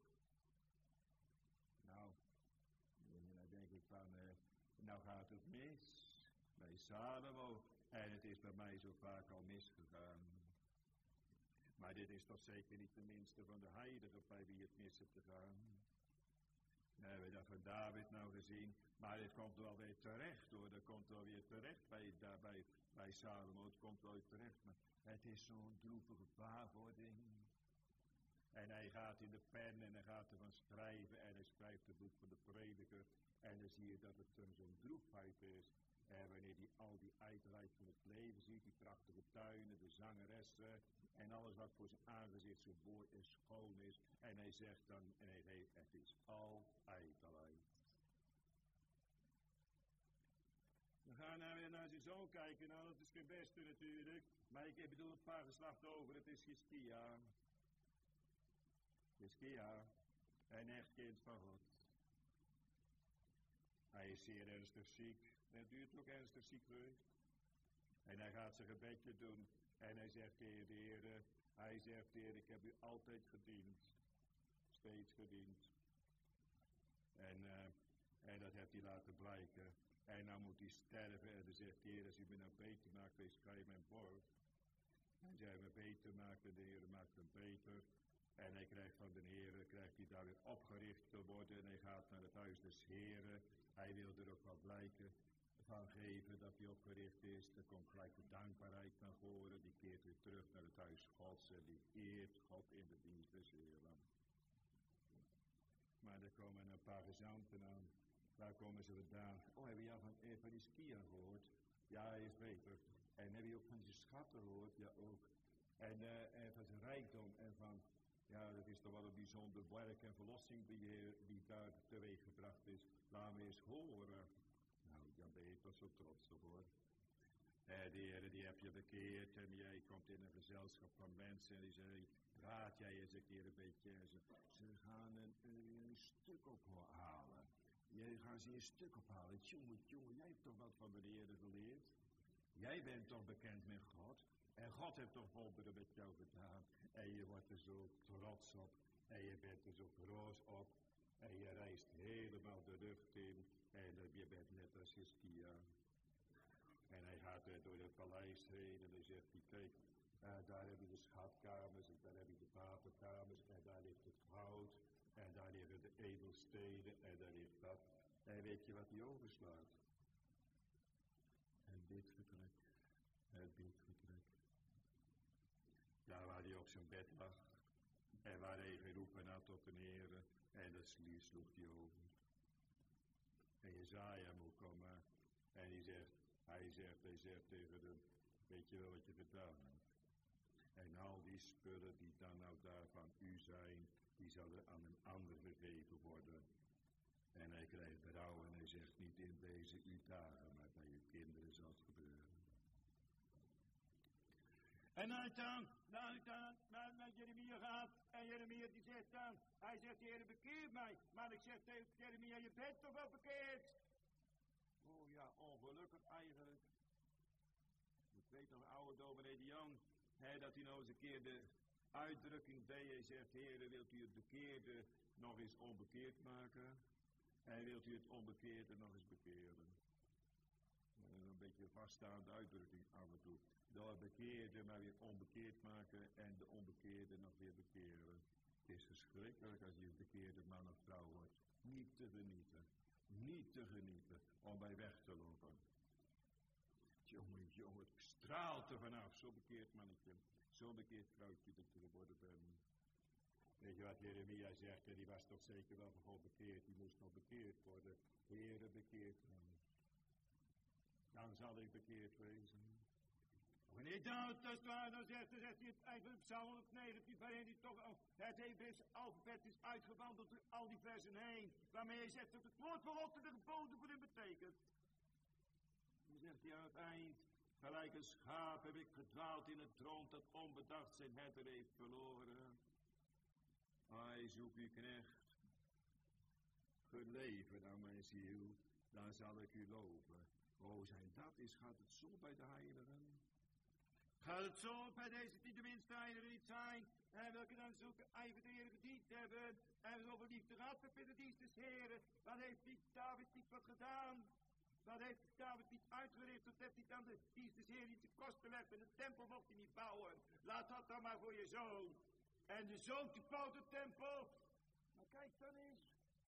Nou, dan denk ik van, nou gaat het mis. Bij Salomo. En het is bij mij zo vaak al misgegaan. Maar dit is toch zeker niet de minste van de heiligen bij wie het mis heeft gegaan. We hebben dat van David nou gezien, maar het komt wel weer terecht hoor, dat komt wel weer terecht bij Salomo, het komt wel weer terecht, maar het is zo'n droevige gewaarwording. En hij gaat in de pen en hij gaat ervan schrijven en hij schrijft het boek van de prediker en dan zie je dat het zo'n droefheid is. Wanneer hij al die ijdelheid van het leven ziet, die prachtige tuinen, de zangeressen en alles wat voor zijn aangezicht zo mooi en schoon is. En hij zegt dan, het is al ijdelheid. We gaan nou weer naar zijn zoon kijken, nou dat is geen beste natuurlijk, maar ik bedoel een paar geslachten over, het is Hiskia. Hiskia, een echt kind van God. Hij is zeer ernstig ziek. En duurt ook ernstig ziek geweest. En hij gaat zijn gebedje doen. En hij zegt tegen de Heer, ik heb u altijd gediend. Steeds gediend. En dat heeft hij laten blijken. En nou moet hij sterven. En dan zegt de Heer, als u me nou beter maakt, wees vrij mijn borg. En zij me beter maakt en de Heer maakt hem beter. En hij krijgt van de Heer, krijgt hij daar weer opgericht te worden. En hij gaat naar het huis des Heren. Hij wil er ook wel blijken. van geven dat hij opgericht is. Dan komt gelijk de dankbaarheid naar voren. Die keert weer terug naar het huis Gods en die eert God in de dienst des Heeren. Maar er komen een paar gezanten aan. Waar komen ze vandaan? Oh, heb je al van die skiën gehoord? Ja, is beter. En heb je ook van die schatten gehoord? Ja, ook. En van zijn rijkdom en van, ja, dat is toch wel een bijzonder werk en verlossingbeheer die daar teweeg gebracht is. Laat me eens horen. Nou, dan ben je toch zo trots op, hoor. De Heer die heb je bekeerd en jij komt in een gezelschap van mensen en die zeggen, praat jij eens een keer een beetje. En ze gaan een stuk ophalen. Jij gaat ze een stuk ophalen. Jongen, jij hebt toch wat van de Heer geleerd? Jij bent toch bekend met God? En God heeft toch wonderen met jou gedaan? En je wordt er zo trots op. En je bent er zo groot op. En je reist helemaal de lucht in. En je bent net als Hiskia. En hij gaat door het paleis heen en dan zegt hij, kijk, daar heb je de schatkamers en daar heb je de waterkamers en daar ligt het goud en daar liggen de edelstenen en daar ligt dat. En weet je wat hij overslaat? Het bidvertrek. Het bidvertrek. Daar waar hij op zijn bed lag en waar hij geroepen had tot de Heere en dat sloeg hij over. En Jesaja moet komen en hij zegt tegen hem, weet je wel wat je gedaan hebt? En al die spullen die dan nou daar van u zijn, die zullen aan een ander gegeven worden. En hij krijgt berouw en hij zegt niet in deze uw dagen, maar bij uw kinderen zal het gebeuren. En als ik dan naar Jeremia gaat, en Jeremia die zegt dan, hij zegt, Heer, bekeer mij. Maar ik zeg tegen Jeremia, je bent toch wel bekeerd? Oh ja, ongelukkig eigenlijk. Ik weet nog, oude dominee de Jong, dat hij nou eens een keer de uitdrukking deed. Hij zegt, Heer, wilt u het bekeerde nog eens onbekeerd maken? En wilt u het onbekeerde nog eens bekeren? Een beetje een vaststaande uitdrukking af en toe. De bekeerde maar weer onbekeerd maken en de onbekeerde nog weer bekeren. Het is verschrikkelijk als je een bekeerde man of vrouw wordt. Niet te genieten. Niet te genieten om bij weg te lopen. Jongen, het straalt er vanaf. Zo'n bekeerd mannetje. Zo'n bekeerd vrouwtje dat je geworden bent. Weet je wat Jeremia zegt? En die was toch zeker wel van God bekeerd. Die moest nog bekeerd worden. Heere, bekeerd mij. Dan zal ik bekeerd wezen. Wanneer dat is waar, dan zegt hij het eigenlijk Psalm 119, waarin hij toch het Hebreeuwse alfabet is uitgewandeld door al die versen heen. Waarmee hij zegt dat het woord van God de geboden voor hem betekent. Dan zegt hij aan het eind, gelijk een schaap heb ik gedwaald in het rond dat onbedacht zijn herder heeft verloren. Hij zoekt uw knecht. Gun leven aan mijn ziel, dan zal ik u loven. O, zijn dat is, gaat het zo bij de heiligen? Gaat het zo bij deze die de minste heiligen niet zijn? En welke dan zulke ijver de Heer gediend hebben? En zoveel liefde gehad hebben in de dienst des Heeren? Wat heeft die David niet wat gedaan? Wat heeft David niet uitgericht? Wat heeft hij dan de dienst des Heeren niet te kosten gelegd? En de tempel mocht hij niet bouwen. Laat dat dan maar voor je zoon. En de zoon die bouwt de tempel. Maar kijk dan eens.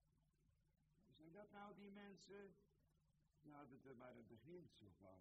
Zijn dat nou die mensen? Ja, dat er maar een beginsel van.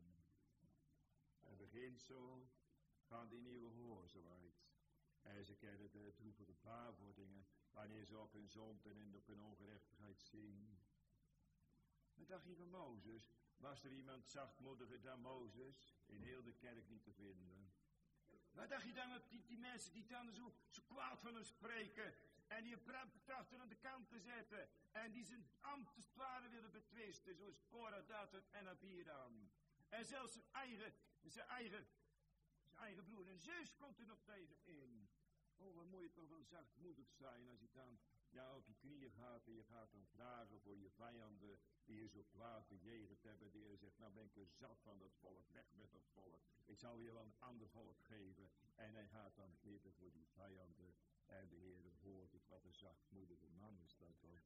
Een beginsel van die nieuwe gehoorzaamheid. En ze kennen de droevige baarwordingen, wanneer ze op hun zonde en op hun ongerechtigheid zien. Wat dacht je van Mozes? Was er iemand zachtmoediger dan Mozes? In heel de kerk niet te vinden. Wat dacht je dan met die mensen die dan zo kwaad van hem spreken? En die een trachten aan de kant te zetten. En die zijn ambt als het ware willen betwisten. Zoals Korah, Dathan en Abiram. En zelfs zijn eigen broer en zus komt er nog tegen in. Oh, wat moet je toch wel zachtmoedig zijn als je dan op je knieën gaat en je gaat dan vragen voor je vijanden die je zo kwaad bejegend hebben. De Heer zegt, nou ben ik er zat van dat volk, weg met dat volk. Ik zal je wel een ander volk geven. En hij gaat dan bidden voor die vijanden. En de Heer hoort het, wat een zachtmoedige man is dat toch.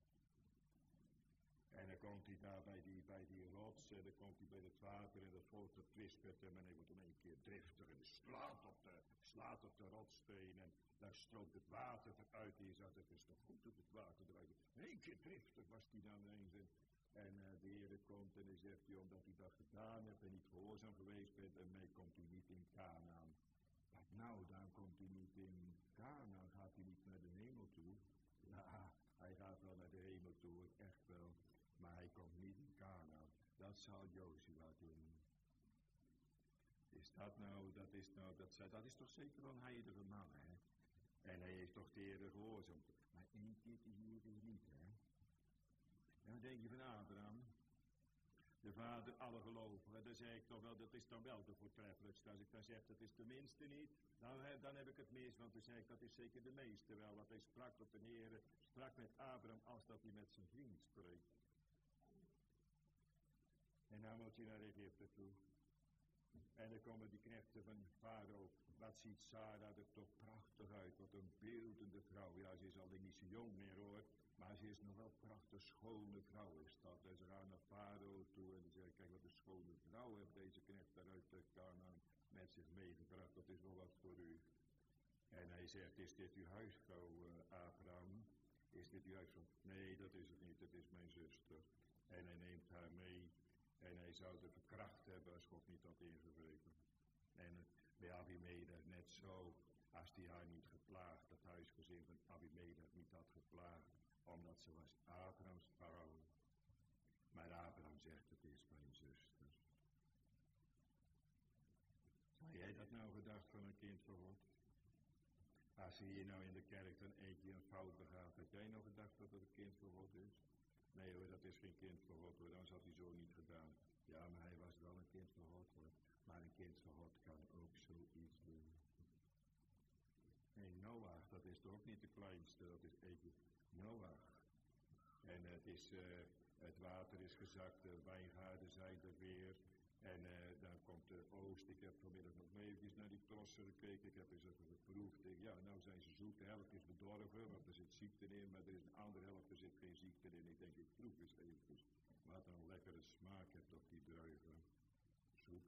En dan komt hij daar bij die rots, en dan komt hij bij het water en dat volk dat twispert hem en hij wordt in één keer driftig en slaat op de rotssteen en daar stroomt het water eruit. Die zat, het is toch goed dat het water eruit is. In één keer driftig was hij dan ineens en de Heer komt en dan zegt hij, omdat u dat gedaan hebt en niet gehoorzaam geweest bent, en mij komt u niet in Kanaan. Wat nou, dan komt u niet in Kanaan, gaat u niet naar de hemel toe? Ja, hij gaat wel naar de hemel toe, echt wel, maar hij komt niet in Kanaan. Dat zal Jozua doen. Dat is toch zeker wel een heilige man, hè? En hij heeft toch de Heer gehoorzaamd. Maar één keertje hier weer niet, hè? En wat denk je van Abraham? De vader alle gelovigen. Dan zeg ik toch wel, dat is dan wel de voortreffelijkste. Als ik dan zeg, dat is de minste niet, dan heb ik het mis. Want dan zeg ik, dat is zeker de meeste wel. Want hij sprak tot de Heer, sprak met Abraham als dat hij met zijn vriend spreekt. En dan moet hij naar Egypte toe. En dan komen die knechten van Farao. Wat ziet Sarah er toch prachtig uit. Wat een beeldende vrouw. Ja, ze is al niet zo jong meer hoor. Maar ze is nog wel prachtig schone vrouw is dat. En ze gaan naar Farao toe en ze zeggen, kijk wat een schone vrouw heeft deze knecht daaruit Kanaan met zich meegebracht. Dat is wel wat voor u. En hij zegt, is dit uw huisvrouw, Abraham? Is dit uw huisvrouw? Nee, dat is het niet. Het is mijn zuster. En hij neemt haar mee. En hij zou ze verkracht hebben als God niet had ingegrepen. En bij Abimelech net zo, als hij haar niet geplaagd, dat huisgezin van Abimelech niet had geplaagd, omdat ze was Abrahams vrouw. Maar Abraham zegt, het is mijn zuster. Zou jij dat nou gedacht van een kind van God? Als je hier nou in de kerk dan eentje een fout begaat, had jij nou gedacht dat het een kind van God is? Nee hoor, dat is geen kind van God hoor, dan had hij zo niet gedaan. Ja, maar hij was wel een kind van God hoor. Maar een kind van God kan ook zoiets doen. En Noach, dat is toch ook niet de kleinste, dat is eentje Noach. En het water is gezakt, de wijngaarden zijn er weer. En dan komt de oost. Ik heb vanmiddag nog even naar die trossen gekeken. Ik heb eens even geproefd. Ja, nou zijn ze zoet. De helft is bedorven, want er zit ziekte in. Maar er is een andere helft, er zit geen ziekte in. Ik denk, ik proef eens eventjes. Wat een lekkere smaak heeft op die druiven. Zoet.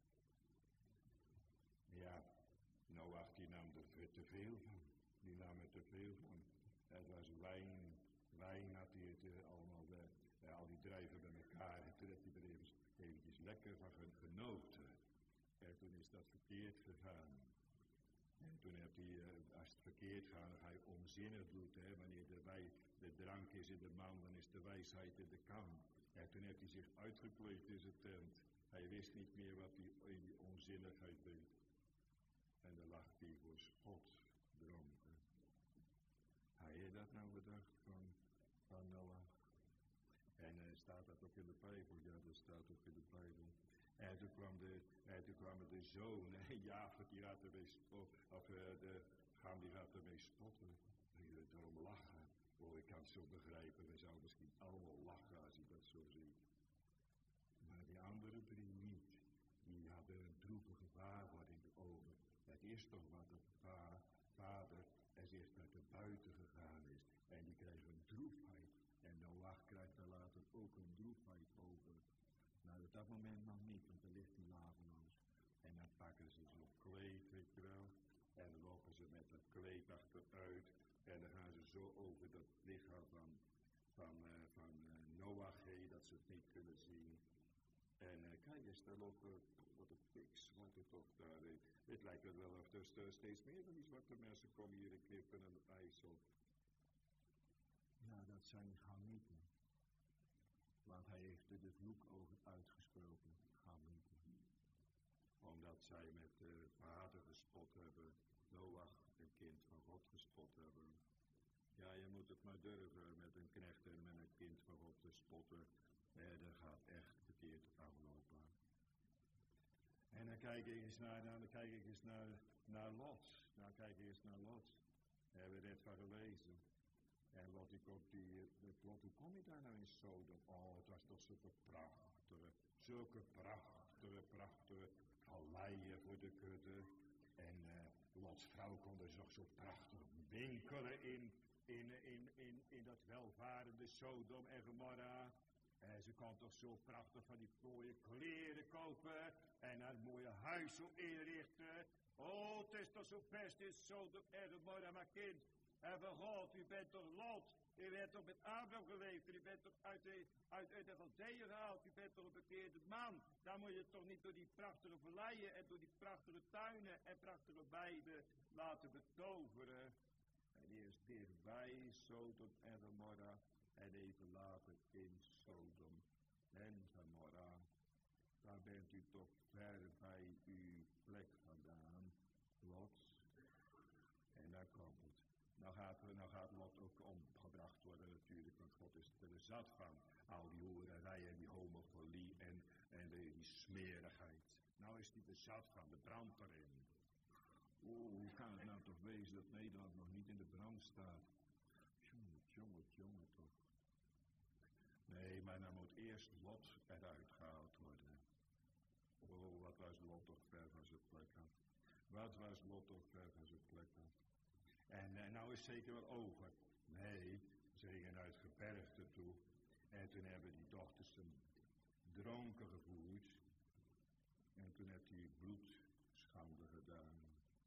Ja, Noach die nam er te veel van. Die nam er te veel van. Het was wijn. Wijn had hij het allemaal al die druiven bij elkaar. En toen heeft hij er eventjes lekker van genoten. En toen is dat verkeerd gegaan. En toen heeft hij, als het verkeerd gaat, dan ga je onzinnig doen. Hè? Wanneer de drank is in de man, dan is de wijsheid in de kan. En toen heeft hij zich uitgekleed in zijn tent. Hij wist niet meer wat hij in die onzinnigheid deed. En dan lag hij voor spot dronken. Had je dat nou bedacht van Noach? En staat dat ook in de Bijbel? Ja, dat staat ook in de Bijbel. En toen kwamen de zonen, Jafet die gaat ermee spotten, of de Gam die gaat ermee spotten. En je kunt erom lachen. Oh, ik kan het zo begrijpen, we zouden misschien allemaal lachen als je dat zo ziet. Maar die andere drie niet. Die hadden een droevige gewaarwording over. Het is toch wat de vader er eerst uit de buiten gegaan is. En die krijgen een droefheid. En Noach krijgt daar later ook een droefheid over. Nou, op dat moment nog niet, want dan ligt hij laveloos. En dan pakken ze zo'n kleed, weet je wel. En dan lopen ze met dat kleed achteruit. En dan gaan ze zo over dat lichaam van Noach heen, dat ze het niet kunnen zien. En kijk eens, daar lopen, wat een pik zwarte toch daar. Het lijkt het wel of er steeds meer van die zwarte mensen komen hier in Knippen en IJssel. Ja, dat zijn Gamieten. Want hij heeft de vloek over uitgesproken, Gamieten. Omdat zij met de vader gespot hebben, Noach, een kind van God, gespot hebben. Ja, je moet het maar durven met een knecht en met een kind van God te spotten. Dat gaat echt verkeerd aflopen. En dan kijk ik eens naar Lot. Dan kijk ik eens naar Lot. Daar hebben we net van gelezen. En Lot, hoe kom je daar nou in Sodom? Oh, het was toch zulke prachtige valleien voor de kudde. En Lots vrouw kon er nog zo prachtig winkelen in dat welvarende Sodom en Gomorra. En ze kon toch zo prachtig van die mooie kleren kopen en een mooie huis op inrichten. Oh, het is toch zo best in Sodom en Gomorra, maar kind. En van God, u bent toch Lot? U werd toch met Abraham geleefd. U bent toch uit de Galdeeën gehaald. U bent toch een bekeerde man. Dan moet je toch niet door die prachtige valleien en door die prachtige tuinen en prachtige weiden laten betoveren. En eerst dichtbij Sodom en Gomorra en even later in Sodom en Gomorra. Daar bent u toch ver bij uw plek vandaan, Lot. En daar komt het. Nou gaat Lot ook omgebracht worden natuurlijk, want God is er zat van. Al die hoererij en die homofilie en die smerigheid. Nou is hij er zat van, de brand erin. Hoe kan het nou toch wezen dat Nederland nog niet in de brand staat? Jongen toch. Nee, maar nou moet eerst Lot eruit gehaald worden. Oh, wat was Lot toch ver van zijn plek af. Wat was Lot toch ver van zijn plek af. En nou is het zeker wel over. Nee, ze gingen naar het gebergte toe. En toen hebben die dochters hem dronken gevoerd. En toen heeft hij bloedschande gedaan.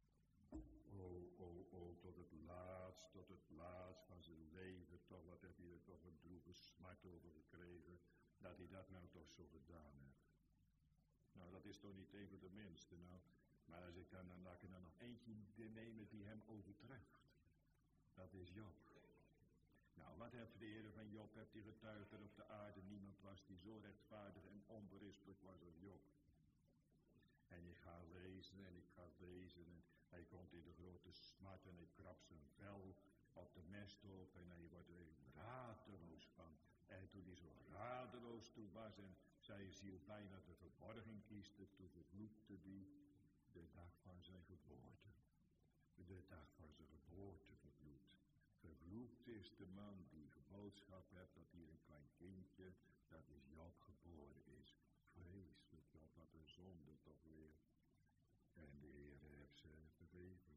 Oh, tot het laatst van zijn leven toch, wat heb hij er toch een droeve smart over gekregen, dat hij dat nou toch zo gedaan heeft. Nou, dat is toch niet een van de minste, nou. Maar als ik dan laat ik er nog eentje nemen die hem overtreft. Dat is Job. Nou, wat heeft de Heer van Job, heeft hij getuigd dat op de aarde niemand was die zo rechtvaardig en onberispelijk was als Job. En ik ga lezen en hij komt in de grote smart en hij krabt zijn vel op de mest op en hij wordt er radeloos van. En toen hij zo radeloos toe was en zijn ziel bijna de verborging kieste, toen vervloekte hij de dag van zijn geboorte. De dag van zijn geboorte vervloekt. Vervloekt is de man die geboodschap heeft dat hier een klein kindje, dat is Job, geboren is. Vreselijk Job, wat een zonde toch weer. En de Heer heeft ze vergeven.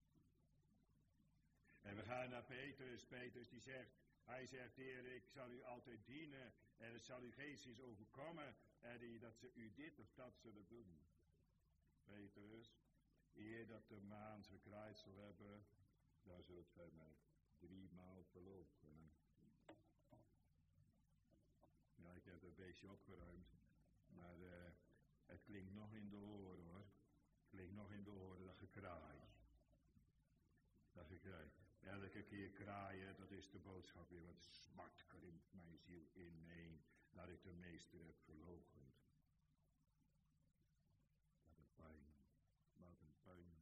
En we gaan naar Petrus. Petrus hij zegt, Heer, ik zal u altijd dienen. En het zal u geestjes overkomen. En dat ze u dit of dat zullen doen. Petrus, eer dat de maan zijn kraaid zal hebben, dan zult gij mij 3 maal verloochenen. Ja, ik heb het een beetje opgeruimd. Maar het klinkt nog in de oren, hoor. Het klinkt nog in de oren, dat gekraai. Dat gekraai. Elke keer kraaien, dat is de boodschap weer. Wat smart krimpt mijn ziel ineen, dat ik de meester heb verloochend. Wat een pijn. Wat een pijn.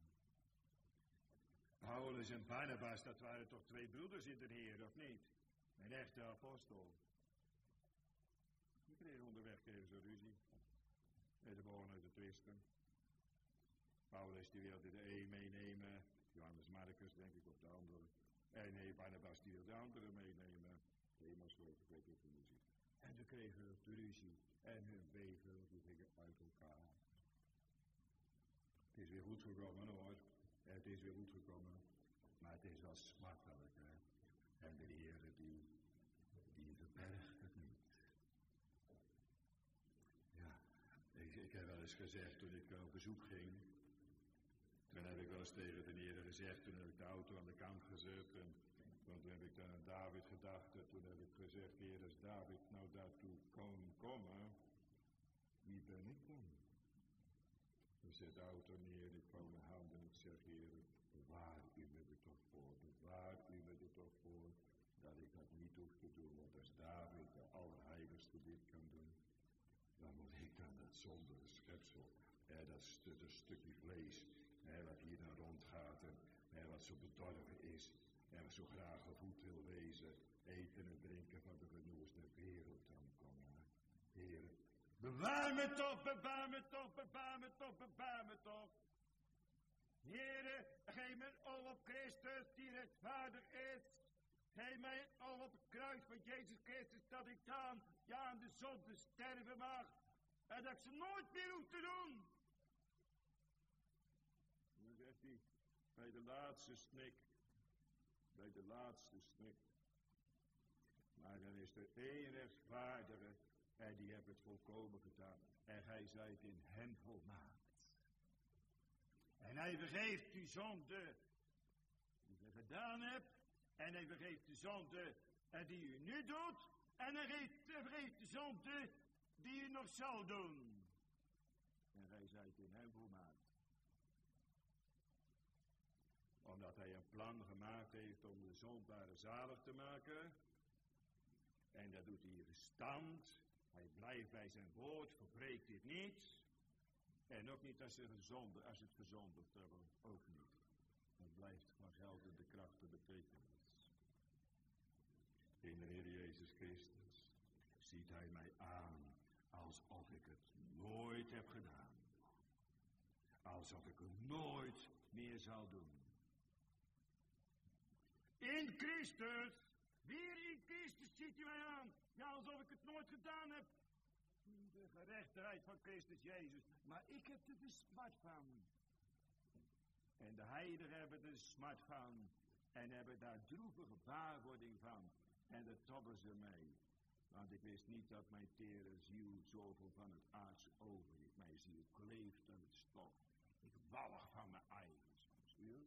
Paulus en Barnabas, dat waren toch 2 broeders in de Heer, of niet? Een echte apostel. Die kregen onderweg tegen ze ruzie. En ze begonnen te twisten. Paulus die wilde de een meenemen, Johannes Marcus denk ik, of de andere. En nee, Barnabas die wilde de andere meenemen. Helemaal zo kreeg de ruzie. En ze kregen de ruzie. En hun wegen die gingen uit elkaar. Het is weer goed gekomen hoor. Het is weer goed gekomen. Maar het is wel smartelijk hè. En de Heer die verbergt het niet. Ja, ik heb wel eens gezegd toen ik op bezoek ging. Toen heb ik wel eens tegen de Heer gezegd, toen heb ik de auto aan de kant gezet. En toen heb ik dan aan David gedacht. En toen heb ik gezegd, Heer, als David nou daartoe kon komen, wie ben ik dan? Ik zet de auto neer, ik kwam mijn handen en ik zeg, Heer, bewaar u me er toch voor, dat ik dat niet hoef te doen. Want als David, de Allerheiligste, dit kan doen, dan moet ik dan dat zondige schepsel, dat stukje vlees, wat hier dan rondgaat en wat zo bedorven is, en wat zo graag gevoed wil wezen, eten en drinken van de genoegens der wereld dan komen. Heer, bewaar me toch. Heere, geef me een oog op Christus die rechtvaardig is. Geef mij een oog op het kruis van Jezus Christus, dat ik dan aan de zonde sterven mag. En dat ik ze nooit meer hoef te doen. En dan zegt hij, bij de laatste snik. Maar dan is er één rechtvaardige en die heeft het volkomen gedaan. En gij zijt in hem volmaakt. En hij vergeeft die zonde die je gedaan hebt. En hij vergeeft de zonde En die u nu doet. En hij vergeeft de zonde die u nog zal doen. En gij zijt in hem volmaakt. Omdat hij een plan gemaakt heeft om de zondaren zalig te maken. En dat doet hij in stand. Hij blijft bij zijn woord, verbreekt dit niet. En ook niet als het verzondigd hebben, ook niet. Het blijft van geldende kracht en betekenis. In de Heer Jezus Christus ziet hij mij aan alsof ik het nooit heb gedaan. Alsof ik het nooit meer zal doen. In Christus, weer in Christus ziet hij mij aan. Ja, alsof ik het nooit gedaan heb. De gerechtigheid van Christus Jezus. Maar ik heb er de smart van. En de heidenen hebben er de smart van. En hebben daar droevige waarwording van. En daar tobben ze mee. Want ik wist niet dat mijn tere ziel zoveel van het aardse overhield. Mijn ziel kleeft aan het stof. Ik walg van mijn eigen soms.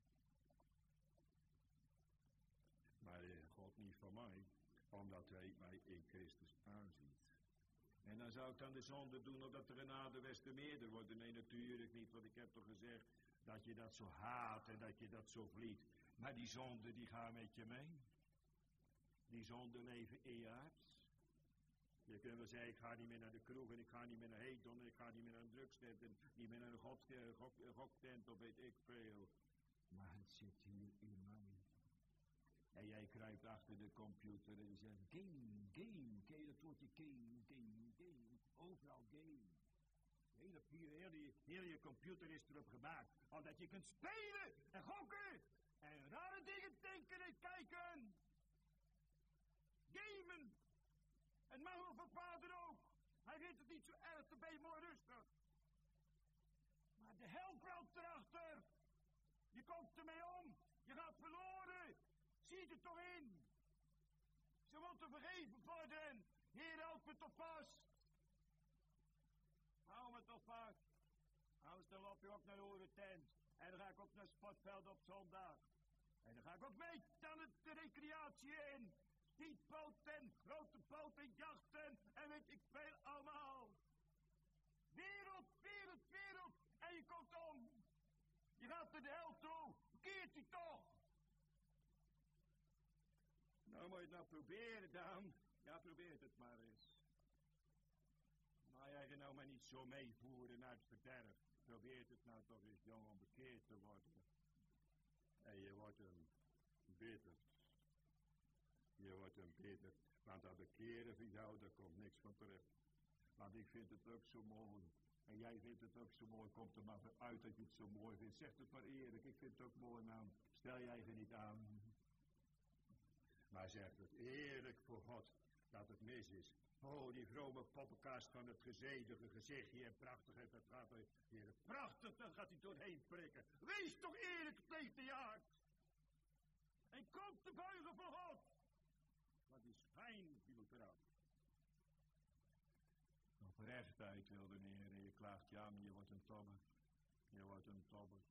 Maar God niet van mij. Omdat hij mij in Christus aanziet. En dan zou ik dan de zonde doen omdat er een aderwest te meerder wordt. Nee, natuurlijk niet, want ik heb toch gezegd dat je dat zo haat en dat je dat zo vliegt. Maar die zonden die gaan met je mee. Die zonden leven in je hart. Je kunt wel zeggen, ik ga niet meer naar de kroeg en ik ga niet meer naar Hedon en ik ga niet meer naar een drugstent en niet meer naar een goktent of weet ik veel. Maar het zit hier in mij. En jij kruipt achter de computer en je zegt, game, ken je dat woordje game, overal game. Heel je computer is erop gemaakt, omdat je kunt spelen en gokken en rare dingen denken en kijken. Gamen. En man van vader ook. Hij vindt het niet zo erg, dan ben je mooi rustig. Maar de hel brandt erachter. Je komt ermee om, je gaat verloren. Zie er toch in. Ze moeten vergeven worden. Heer, houd me toch vast. Hou me toch vast. Anders dan loop je ook naar de horetent. En dan ga ik ook naar het sportveld op zondag. En dan ga ik ook mee dan de recreatie in. Speedboten, grote boten, jachten en weet ik veel allemaal. Wereld. En je komt om. Je gaat naar de hel toe. Keert je toch. Nou moet je het nou proberen dan. Ja, probeer het maar eens. Maar jij gaat nou maar niet zo meevoeren naar het verderf. Probeer het nou toch eens jong om bekeerd te worden. En je wordt een bitter. Je wordt een bitter. Want dat bekeren van jou, daar komt niks van terecht. Want ik vind het ook zo mooi. En jij vindt het ook zo mooi. Komt er maar uit dat je het zo mooi vindt. Zeg het maar eerlijk. Ik vind het ook mooi, man. Stel jij er niet aan. Maar zeg het eerlijk voor God dat het mis is. Oh, die vrome poppenkast van het gezedige gezichtje en prachtigheid, dat gaat er weer prachtig, dan gaat hij doorheen prikken. Wees toch eerlijk tegen je hart. En kom te buigen voor God. Want die schijn viel eraf. Oprechtheid wil de Heer en je klaagt, ja, maar je wordt een tobber. Je wordt een tobber.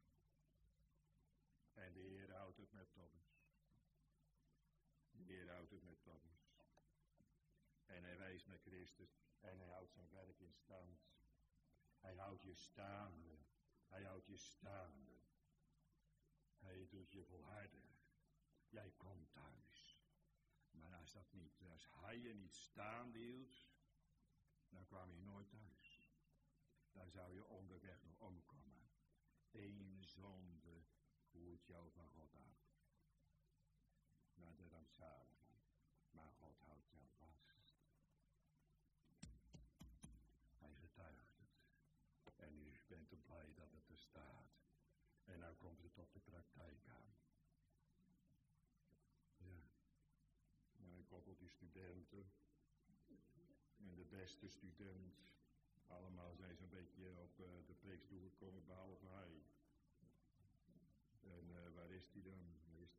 En de Heer houdt het met tobbers. De Heer houdt het met tobbers. En hij wijst naar Christus. En hij houdt zijn werk in stand. Hij houdt je staande. Hij houdt je staande. Hij doet je volharden. Jij komt thuis. Maar als hij je niet staande hield, dan kwam je nooit thuis. Dan zou je onderweg nog omkomen. Eén zonde voert jou van God af. Naar de rampzaligheid. Maar God houdt jou vast. Hij getuigt het. En u bent er blij dat het er staat. En nou komt het op de praktijk aan. Ja. Nou, ik koppel die studenten. En de beste student. Allemaal zijn ze een beetje op de preekstoel gekomen, behalve hij. En waar is die dan?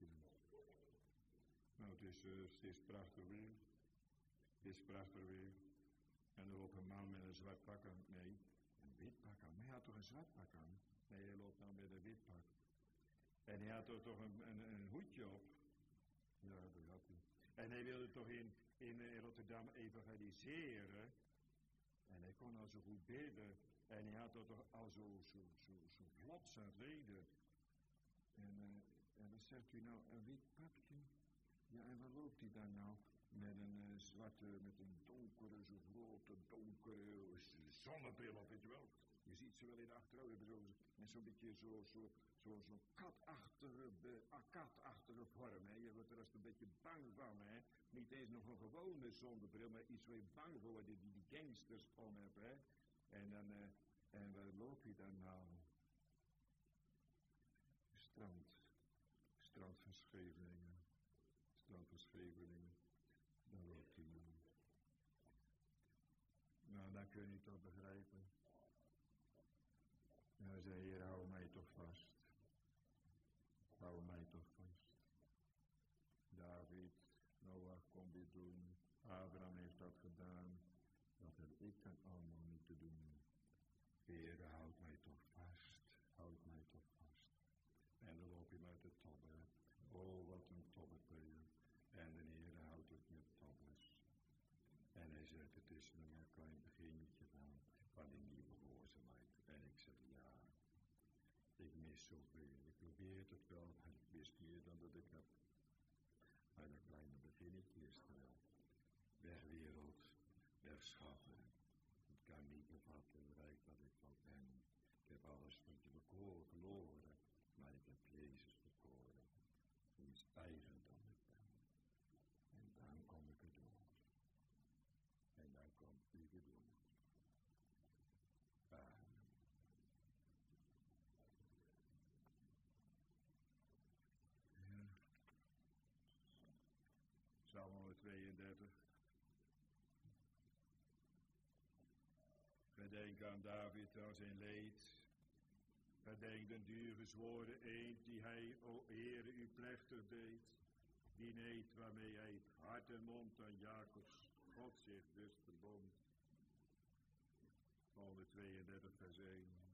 Nou, het is prachtig weer. Het is prachtig weer. En er loopt een man met een zwart pak aan. Nee, een wit pak aan. Maar hij had toch een zwart pak aan? Nee, hij loopt nou met een wit pak. En hij had er toch een hoedje op. Ja, dat had hij. En hij wilde toch in Rotterdam evangeliseren. En hij kon al zo goed bidden. En hij had toch al zo vlot zijn reden. En wat zegt u nou, een wit papje? Ja, en waar loopt hij dan nou? Met een met een donkere, zo grote, donkere zonnebril op, weet je wel. Je ziet ze wel in de achteroog, met zo'n beetje zo'n katachtige vorm, hè. Je wordt er als een beetje bang van, hè. Niet eens nog een gewone zonnebril, maar iets waar je bang voor wordt, die gangsters om hebben, hè. En waar loop je dan nou? Strand van Scheveningen. Daar loopt hij nou. Nou, dan kun je toch begrijpen. Nou, zei Heer, hou mij toch vast. Hou mij toch vast. David, Noach kon dit doen. Abraham heeft dat gedaan. Dat heb ik dan allemaal moeten doen. Heer, houd mij toch vast. Houd mij toch vast. En dan loop je hem uit de tobben. Oh, wat een tobbenpeer. En de Heer houdt het met tobbers. En hij zegt, het is nog maar een klein beginnetje van die nieuwe gehoorzaamheid. En ik zeg, ja, ik mis zoveel. Ik probeer het wel, maar ik wist meer dan dat ik heb. Maar een kleine beginnetje is er wel. Weg wereld, weg schatten. Het kan niet bevatten hoe rijk dat ik wel ben. Ik heb alles wat je verloren, maar ik heb Jezus verkoren. Wiens eigendom ik ben. En dan kom ik erdoor. En dan komt u erdoor. Amen. Ja. Psalm 132. Gedenk aan David aan zijn leed. Gedenk den duur gezworen eed die hij, o Heere, u plechtig deed. Die eed waarmee hij hart en mond aan Jacobs God zich dus verbond. 132 vers 1.